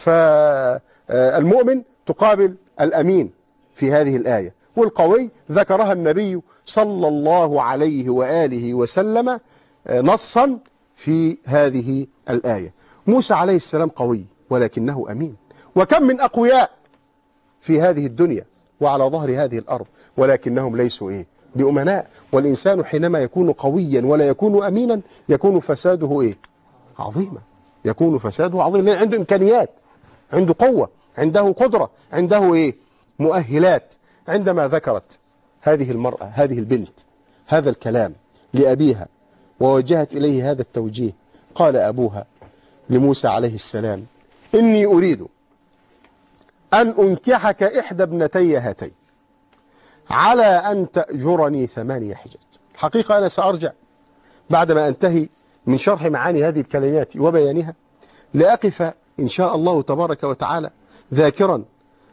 فالمؤمن تقابل الأمين في هذه الآية، والقوي ذكرها النبي صلى الله عليه وآله وسلم نصا في هذه الآية. موسى عليه السلام قوي ولكنه أمين، وكم من أقوياء في هذه الدنيا وعلى ظهر هذه الأرض ولكنهم ليسوا إيه بأمناء. والإنسان حينما يكون قويا ولا يكون أمينا يكون فساده إيه عظيما، يكون فساده عظيما، لأن عنده إمكانيات، عنده قوة، عنده قدرة، عنده إيه مؤهلات. عندما ذكرت هذه المرأة هذه البنت هذا الكلام لأبيها ووجهت إليه هذا التوجيه، قال أبوها لموسى عليه السلام إني أريد أن أنكحك إحدى ابنتي هاتين، على أن تأجرني ثمانية حجج. الحقيقة أنا سأرجع بعدما أنتهي من شرح معاني هذه الكلمات وبيانها لأقف إن شاء الله تبارك وتعالى ذاكرا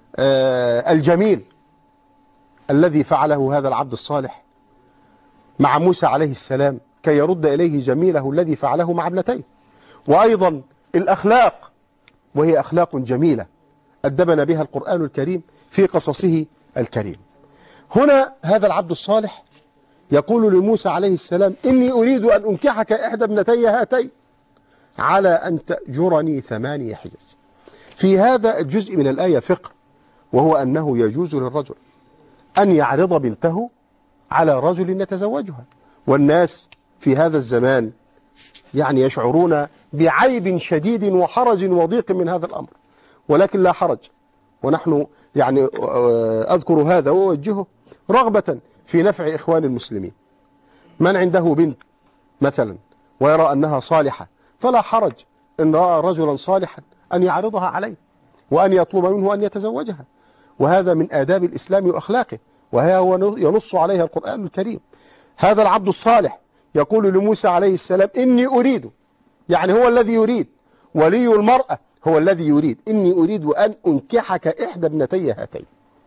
الجميل الذي فعله هذا العبد الصالح مع موسى عليه السلام كي يرد إليه جميله الذي فعله مع ابنتيه، وأيضا الأخلاق، وهي أخلاق جميلة أدبنا بها القرآن الكريم في قصصه الكريم. هنا هذا العبد الصالح يقول لموسى عليه السلام: إني أريد أن أنكحك إحدى ابنتي هاتين على أن تأجرني ثمانية حجج. في هذا الجزء من الآية فقه، وهو أنه يجوز للرجل أن يعرض بنته على رجل يتزوجها، والناس في هذا الزمان يعني يشعرون بعيب شديد وحرج وضيق من هذا الأمر، ولكن لا حرج. ونحن يعني أذكر هذا وأوجهه رغبة في نفع إخوان المسلمين. من عنده بنت مثلا ويرى أنها صالحة فلا حرج إن رأى رجلا صالحا أن يعرضها عليه وأن يطلب منه أن يتزوجها، وهذا من آداب الإسلام وأخلاقه، وهي هو ينص عليها القرآن الكريم. هذا العبد الصالح يقول لموسى عليه السلام: إني أريد، يعني هو الذي يريد، ولي المرأة هو الذي يريد، إني أريد أن أنكحك إحدى ابنتي هاتين.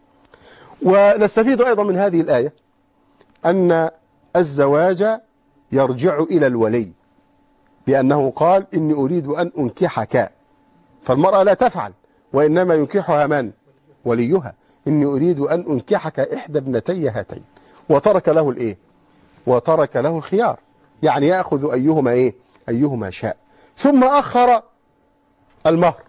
ونستفيد أيضا من هذه الآية أن الزواج يرجع إلى الولي، لأنه قال: إني أريد أن أنكحك، فالمرأة لا تفعل، وإنما ينكحها من؟ وليها. إني أريد أن أنكحك إحدى ابنتي هاتين، وترك له الإيه؟ وترك له الخيار، يعني يأخذ أيهما إيه؟ أيهما شاء. ثم أخر المهر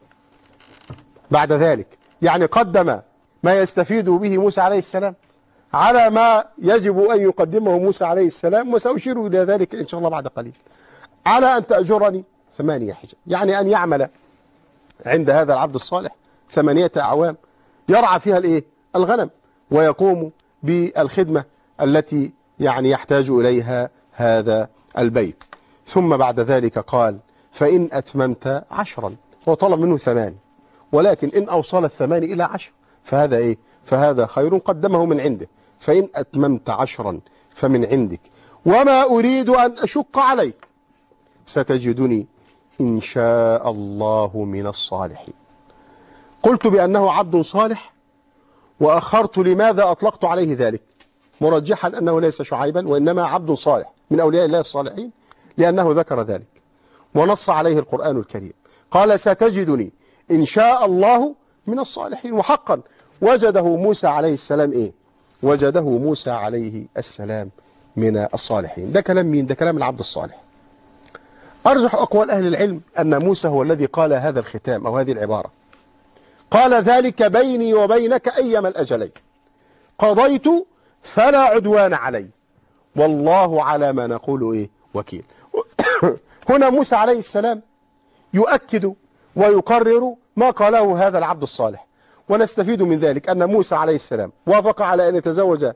بعد ذلك، يعني قدم ما يستفيد به موسى عليه السلام على ما يجب أن يقدمه موسى عليه السلام، وسأشير إلى ذلك إن شاء الله بعد قليل. على أن تأجرني ثمانية حجج، يعني أن يعمل عند هذا العبد الصالح ثمانية أعوام يرعى فيها الإيه؟ الغنم، ويقوم بالخدمة التي يعني يحتاج إليها هذا البيت. ثم بعد ذلك قال: فإن أتممت عشرا، وطلب منه ثمان، ولكن إن أوصل الثمان إلى عشر فهذا إيه؟ فهذا خير، قدمه من عنده. فإن أتممت عشرا فمن عندك، وما أريد أن أشق عليك، ستجدني إن شاء الله من الصالحين. قلت بأنه عبد صالح، وأخرت لماذا أطلقت عليه ذلك، مرجحا أنه ليس شعيبا وإنما عبد صالح من أولياء الله الصالحين، لأنه ذكر ذلك ونص عليه القرآن الكريم. قال: ستجدني إن شاء الله من الصالحين. وحقا وجده موسى عليه السلام إيه؟ وجده موسى عليه السلام من الصالحين. ده كلام مين؟ ده كلام العبد الصالح. أرجح أقوال أهل العلم أن موسى هو الذي قال هذا الختام أو هذه العبارة. قال: ذلك بيني وبينك أيما الأجلين، قضيت فلا عدوان علي، والله على ما نقول إيه؟ وكيل. هنا موسى عليه السلام يؤكد ويقرر ما قاله هذا العبد الصالح، ونستفيد من ذلك أن موسى عليه السلام وافق على أن يتزوج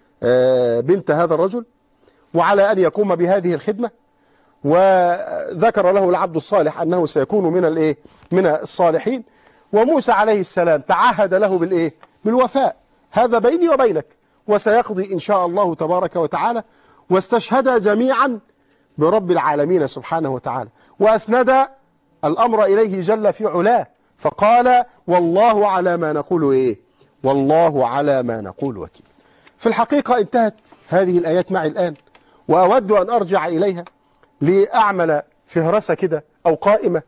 بنت هذا الرجل، وعلى أن يقوم بهذه الخدمة، وذكر له العبد الصالح أنه سيكون من الإيه؟ من الصالحين. وموسى عليه السلام تعهد له بالإيه؟ بالوفاء، هذا بيني وبينك، وسيقضي إن شاء الله تبارك وتعالى. واستشهد جميعا برب العالمين سبحانه وتعالى، وأسند الأمر إليه جل في علاه، فقال: والله على ما نقول إيه؟ والله على ما نقول وكيل. في الحقيقة انتهت هذه الآيات معي الآن، وأود أن أرجع إليها لأعمل فهرسة كده أو قائمة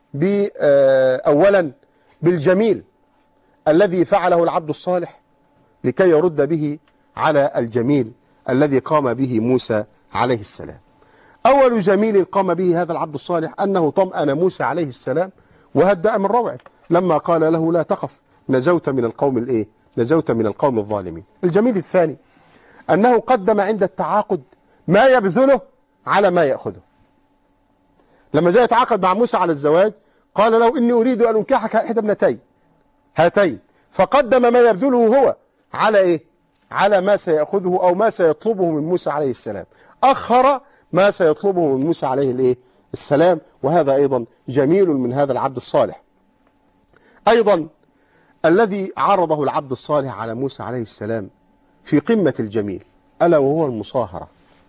أولا بالجميل الذي فعله العبد الصالح لكي يرد به على الجميل الذي قام به موسى عليه السلام. أول جميل قام به هذا العبد الصالح أنه طمأن موسى عليه السلام وهدأ من روعه لما قال له: لا تخف، نجوت من القوم الإيه؟ نجوت من القوم الظالمين. الجميل الثاني أنه قدم عند التعاقد ما يبذله على ما يأخذه. لما جاء يتعاقد مع موسى على الزواج قال له: إني أريد أن أنكحك إحدى ابنتي هاتين، فقدم ما يبذله هو على إيه؟ على ما سيأخذه أو ما سيطلبه من موسى عليه السلام، أخر ما سيطلبه من موسى عليه الإيه؟ السلام. وهذا أيضا جميل من هذا العبد الصالح. أيضا الذي عرضه العبد الصالح على موسى عليه السلام في قمة الجميل ألا وهو المصاهرة،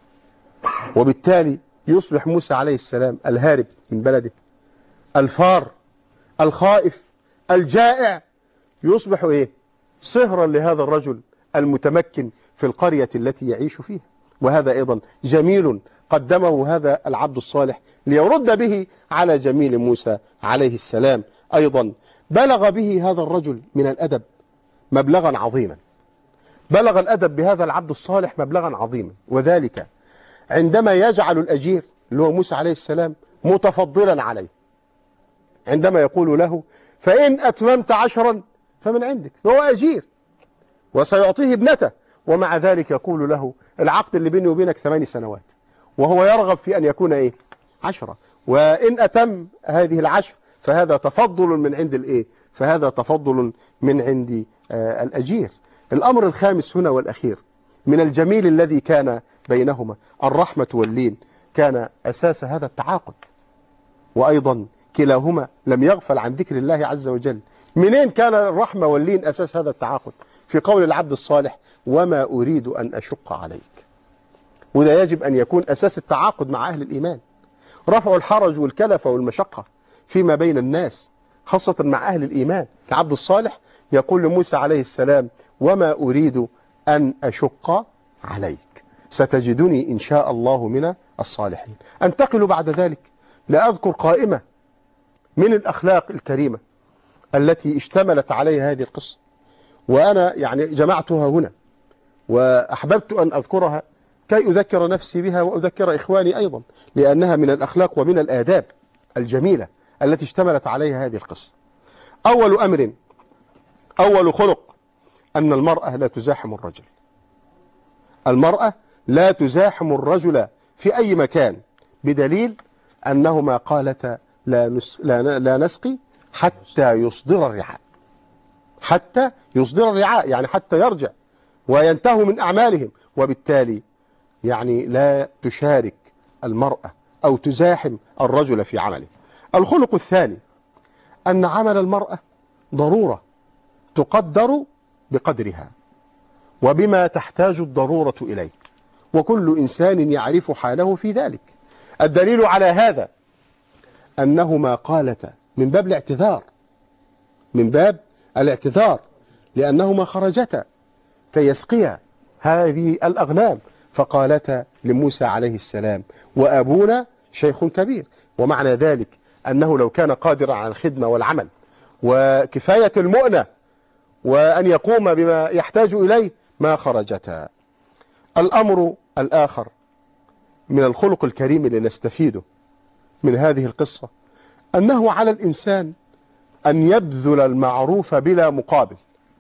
وبالتالي يصبح موسى عليه السلام الهارب من بلده، الفار، الخائف، الجائع، يصبح إيه؟ صهرا لهذا الرجل المتمكن في القرية التي يعيش فيها. وهذا أيضا جميل قدمه هذا العبد الصالح ليرد به على جميل موسى عليه السلام. أيضا بلغ به هذا الرجل من الأدب مبلغا عظيما، بلغ الأدب بهذا العبد الصالح مبلغا عظيما، وذلك عندما يجعل الأجير اللي هو موسى عليه السلام متفضلا عليه، عندما يقول له فإن أتممت عشرا فمن عندك، هو أجير وسيعطيه ابنته، ومع ذلك يقول له العقد اللي بيني وبينك ثماني سنوات، وهو يرغب في أن يكون إيه؟ عشرة، وإن أتم هذه العشر فهذا تفضل من عند الإيه؟ فهذا تفضل من عند آه الأجير. الأمر الخامس هنا والأخير من الجميل الذي كان بينهما الرحمة واللين، كان أساس هذا التعاقد، وأيضا كلاهما لم يغفل عن ذكر الله عز وجل. منين كان الرحمة واللين أساس هذا التعاقد؟ في قول العبد الصالح وما أريد أن أشق عليك. وده يجب أن يكون أساس التعاقد مع أهل الإيمان، رفع الحرج والكلفة والمشقة فيما بين الناس، خاصة مع أهل الإيمان. العبد الصالح يقول لموسى عليه السلام وما أريد أن أشق عليك، ستجدني إن شاء الله من الصالحين. أنتقل بعد ذلك لأذكر قائمة من الأخلاق الكريمة التي اشتملت عليها هذه القصة، وأنا يعني جمعتها هنا وأحببت أن أذكرها كي أذكر نفسي بها وأذكر إخواني أيضا، لأنها من الأخلاق ومن الآداب الجميلة التي اشتملت عليها هذه القصة. أول أمر، أول خلق، أن المرأة لا تزاحم الرجل. المرأة لا تزاحم الرجل في أي مكان، بدليل أنهما قالتا لا, نس لا, لا نسقي حتى يصدر الرعاء، حتى يصدر الرعاء يعني حتى يرجع وينتهوا من أعمالهم، وبالتالي يعني لا تشارك المرأة أو تزاحم الرجل في عمله. الخلق الثاني أن عمل المرأة ضرورة تقدر بقدرها وبما تحتاج الضرورة إليه، وكل إنسان يعرف حاله في ذلك. الدليل على هذا أنهما قالتا من باب الاعتذار، من باب الاعتذار لأنهما خرجتا كي يسقيا هذه الأغنام، فقالتا لموسى عليه السلام وأبونا شيخ كبير، ومعنى ذلك أنه لو كان قادرا على الخدمة والعمل وكفاية المؤنة وأن يقوم بما يحتاج إليه ما خرجتا. الأمر الآخر من الخلق الكريم اللي نستفيده من هذه القصة أنه على الإنسان أن يبذل المعروف بلا مقابل.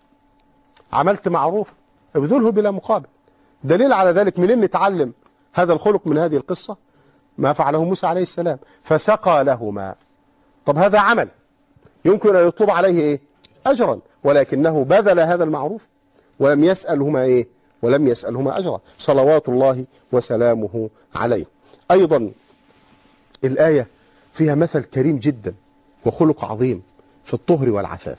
عملت معروف ابذله بلا مقابل. دليل على ذلك منين نتعلم هذا الخلق من هذه القصة؟ ما فعله موسى عليه السلام فسقى لهما. طب هذا عمل يمكن أن يطلب عليه إيه؟ أجرا، ولكنه بذل هذا المعروف ولم يسألهما إيه؟ ولم يسألهما أجرا، صلوات الله وسلامه عليه. أيضا الآية فيها مثل كريم جدا وخلق عظيم في الطهر والعفاف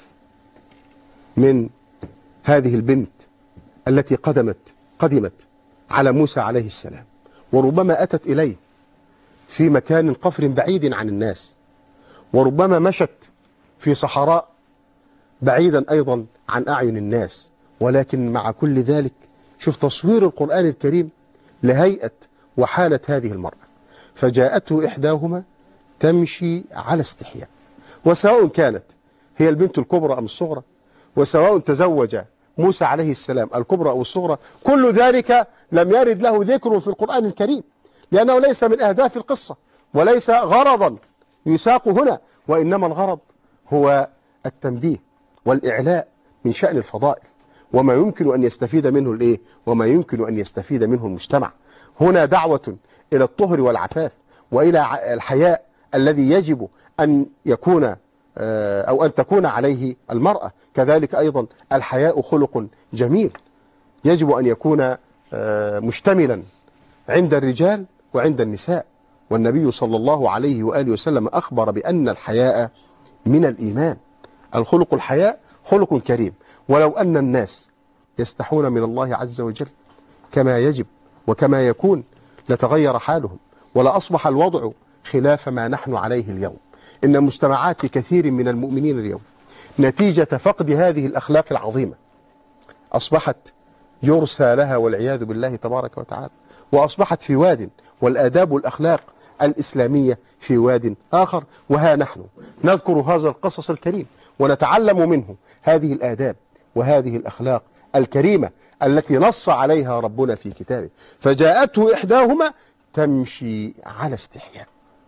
من هذه البنت التي قدمت قدمت على موسى عليه السلام، وربما أتت إليه في مكان قفر بعيد عن الناس، وربما مشت في صحراء بعيدا أيضا عن أعين الناس، ولكن مع كل ذلك شوف تصوير القرآن الكريم لهيئة وحالة هذه المرأة. فجاءته إحداهما تمشي على استحياء، وسواء كانت هي البنت الكبرى أم الصغرى، وسواء تزوج موسى عليه السلام الكبرى أو الصغرى، كل ذلك لم يرد له ذكر في القرآن الكريم، لأنه ليس من أهداف القصة وليس غرضا يساق هنا، وإنما الغرض هو التنبيه والإعلاء من شأن الفضائل وما يمكن أن يستفيد منه الإيه؟ وما يمكن أن يستفيد منه المجتمع. هنا دعوة إلى الطهر والعفاف وإلى الحياء الذي يجب أن يكون أو أن تكون عليه المرأة. كذلك أيضا الحياء خلق جميل يجب أن يكون مشتملا عند الرجال وعند النساء، والنبي صلى الله عليه وآله وسلم أخبر بأن الحياء من الإيمان. الخلق الحياء خلق كريم، ولو أن الناس يستحون من الله عز وجل كما يجب وكما يكون لتغير حالهم ولا أصبح الوضع خلاف ما نحن عليه اليوم. إن مجتمعات كثير من المؤمنين اليوم نتيجة فقد هذه الأخلاق العظيمة أصبحت يرسى لها والعياذ بالله تبارك وتعالى، وأصبحت في واد، والآداب والأخلاق الإسلامية في واد آخر. وها نحن نذكر هذا القصص الكريم ونتعلم منه هذه الآداب وهذه الأخلاق الكريمة التي نص عليها ربنا في كتابه. فجاءته إحداهما تمشي على استحياء.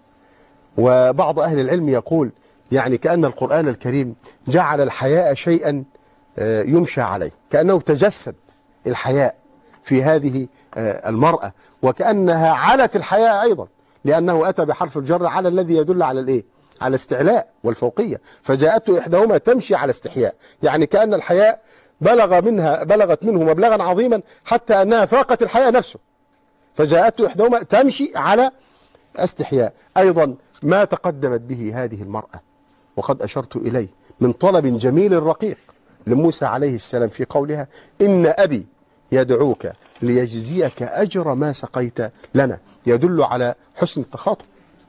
وبعض أهل العلم يقول يعني كأن القرآن الكريم جعل الحياء شيئا يمشى عليه، كأنه تجسد الحياء في هذه المرأة، وكأنها علت الحياء أيضا، لأنه أتى بحرف الجر على الذي يدل على الإيه؟ على استعلاء والفوقية. فجاءته إحداهما تمشي على استحياء، يعني كأن الحياء بلغ منها بلغت منه مبلغا عظيما حتى أنها فاقت الحياء نفسه. فجاءته إحداهما تمشي على استحياء. أيضا ما تقدمت به هذه المرأة وقد أشرت إليه من طلب جميل رقيق لموسى عليه السلام في قولها: إن أبي يدعوك ليجزيك أجر ما سقيت لنا، يدل على حسن التخاطب،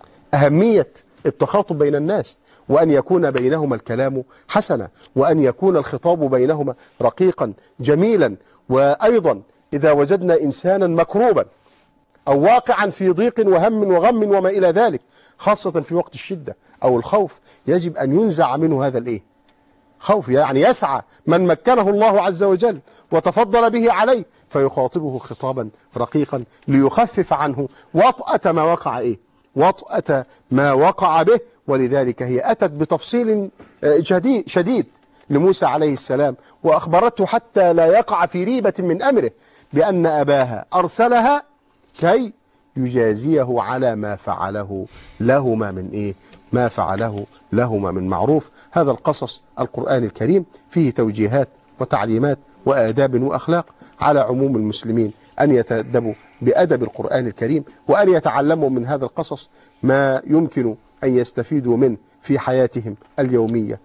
أهمية التخاطب بين الناس، وأن يكون بينهما الكلام حسنا، وأن يكون الخطاب بينهما رقيقا جميلا. وأيضا إذا وجدنا إنسانا مكروبا أو واقعا في ضيق وهم وغم وما إلى ذلك، خاصة في وقت الشدة أو الخوف، يجب أن ينزع منه هذا الإيه؟ خوف. يعني يسعى من مكنه الله عز وجل وتفضل به عليه فيخاطبه خطابا رقيقا ليخفف عنه وطأة ما وقع إيه؟ وطأة ما وقع به. ولذلك هي أتت بتفصيل شديد, شديد لموسى عليه السلام، وأخبرته حتى لا يقع في ريبة من أمره بأن أباها أرسلها كي يجازيه على ما فعله لهما من إيه؟ ما فعله لهما من معروف. هذا القصص القرآن الكريم فيه توجيهات وتعليمات وآداب وأخلاق على عموم المسلمين أن يتأدبوا بأدب القرآن الكريم، وأن يتعلموا من هذا القصص ما يمكن أن يستفيدوا منه في حياتهم اليومية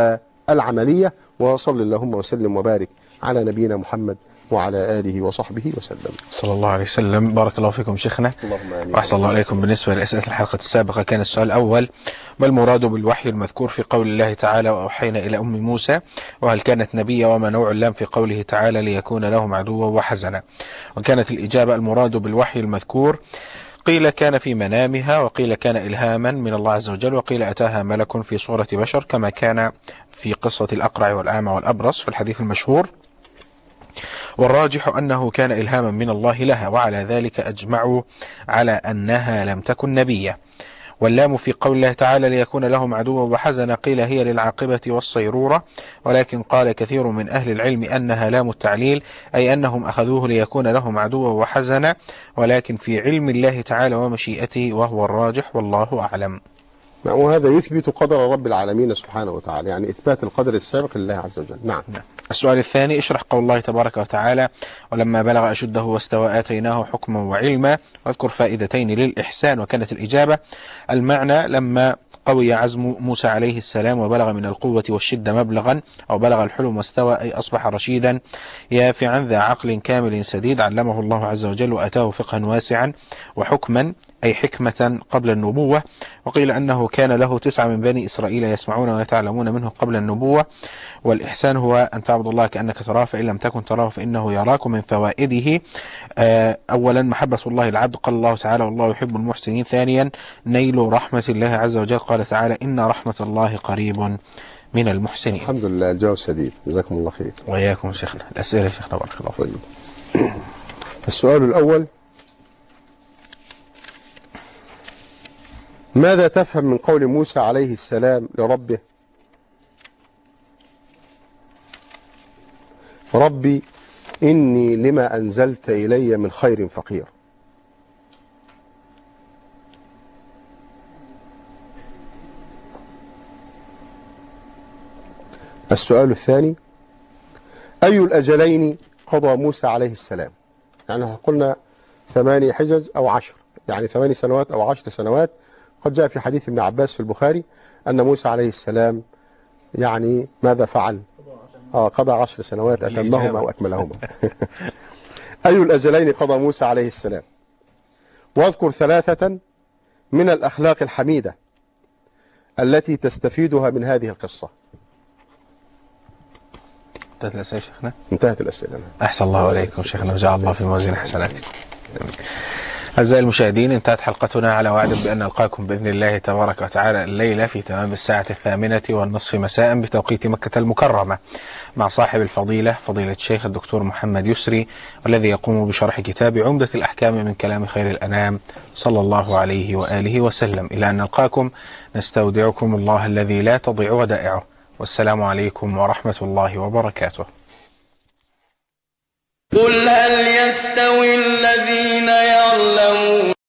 والعملية. وصل اللهم وسلم وبارك على نبينا محمد وعلى آله وصحبه وسلم. صلى الله عليه وسلم. بارك الله فيكم شيخنا. اللهم آمين. وأحسن الله عليكم. بالنسبة لأسئلة الحلقة السابقة كان السؤال الأول: ما المراد بالوحي المذكور في قول الله تعالى وأوحينا إلى أم موسى؟ وهل كانت نبية؟ وما نوع اللام في قوله تعالى ليكون لهم عدوا وحزنا؟ وكانت الإجابة: المراد بالوحي المذكور قيل كان في منامها، وقيل كان إلهاما من الله عز وجل، وقيل أتاها ملك في صورة بشر كما كان في قصة الأقرع والأعمى والأبرص في الحديث المشهور. والراجح أنه كان إلهاما من الله لها، وعلى ذلك أجمعوا على أنها لم تكن نبية. واللام في قول الله تعالى ليكون لهم عدوا وحزنا قيل هي للعاقبة والصيرورة، ولكن قال كثير من أهل العلم أنها لام التعليل، أي أنهم أخذوه ليكون لهم عدوا وحزنا، ولكن في علم الله تعالى ومشيئته، وهو الراجح والله أعلم. وهذا يثبت قدر رب العالمين سبحانه وتعالى، يعني إثبات القدر السابق لله عز وجل. نعم. السؤال الثاني: اشرح قول الله تبارك وتعالى ولما بلغ أشده واستوى آتيناه حكما وعلما، واذكر فائدتين للإحسان. وكانت الإجابة: المعنى لما قوي عزم موسى عليه السلام وبلغ من القوة والشدة مبلغا، أو بلغ الحلم واستوى، أي أصبح رشيدا يافعا ذا عقل كامل سديد، علمه الله عز وجل وأتاه فقها واسعا، وحكما أي حكمة قبل النبوة. وقيل أنه كان له تسعة من بني إسرائيل يسمعون ويتعلمون منه قبل النبوة. والإحسان هو أن تعبد الله كأنك تراه، فإن لم تكن تراه فإنه يراك. من فوائده: أولا محبة الله العبد، قال الله تعالى والله يحب المحسنين. ثانيا نيل رحمة الله عز وجل، قال تعالى إن رحمة الله قريب من المحسنين. الحمد لله، الجواب سديد، جزاكم الله خير. وإياكم شيخنا. الأسئلة يا شيخنا بارك الله فيكم. السؤال الأول: ماذا تفهم من قول موسى عليه السلام لربه ربي إني لما أنزلت إلي من خير فقير؟ السؤال الثاني: أي الأجلين قضى موسى عليه السلام؟ يعني قلنا ثماني حجج أو عشر، يعني ثماني سنوات أو عشر سنوات. قد جاء في حديث ابن عباس في البخاري أن موسى عليه السلام يعني ماذا فعل؟ آه قضى عشر سنوات أتمهما وأكملهما. أي الأجلين قضى موسى عليه السلام؟ واذكر ثلاثة من الأخلاق الحميدة التي تستفيدها من هذه القصة. انتهت الأسئلة شيخنا؟ انتهت الأسئلة. أحسن الله عليكم شيخنا وجعل الله في موازين حسناتكم. أعزائي المشاهدين، انتهت حلقتنا على وعد بأن نلقاكم بإذن الله تبارك وتعالى الليلة في تمام الساعة الثامنة والنصف مساء بتوقيت مكة المكرمة مع صاحب الفضيلة فضيلة الشيخ الدكتور محمد يسري، والذي يقوم بشرح كتاب عمدة الأحكام من كلام خير الأنام صلى الله عليه وآله وسلم. إلى أن نلقاكم نستودعكم الله الذي لا تضيع ودائعه، والسلام عليكم ورحمة الله وبركاته. قل هل يستوي الذين يعلمون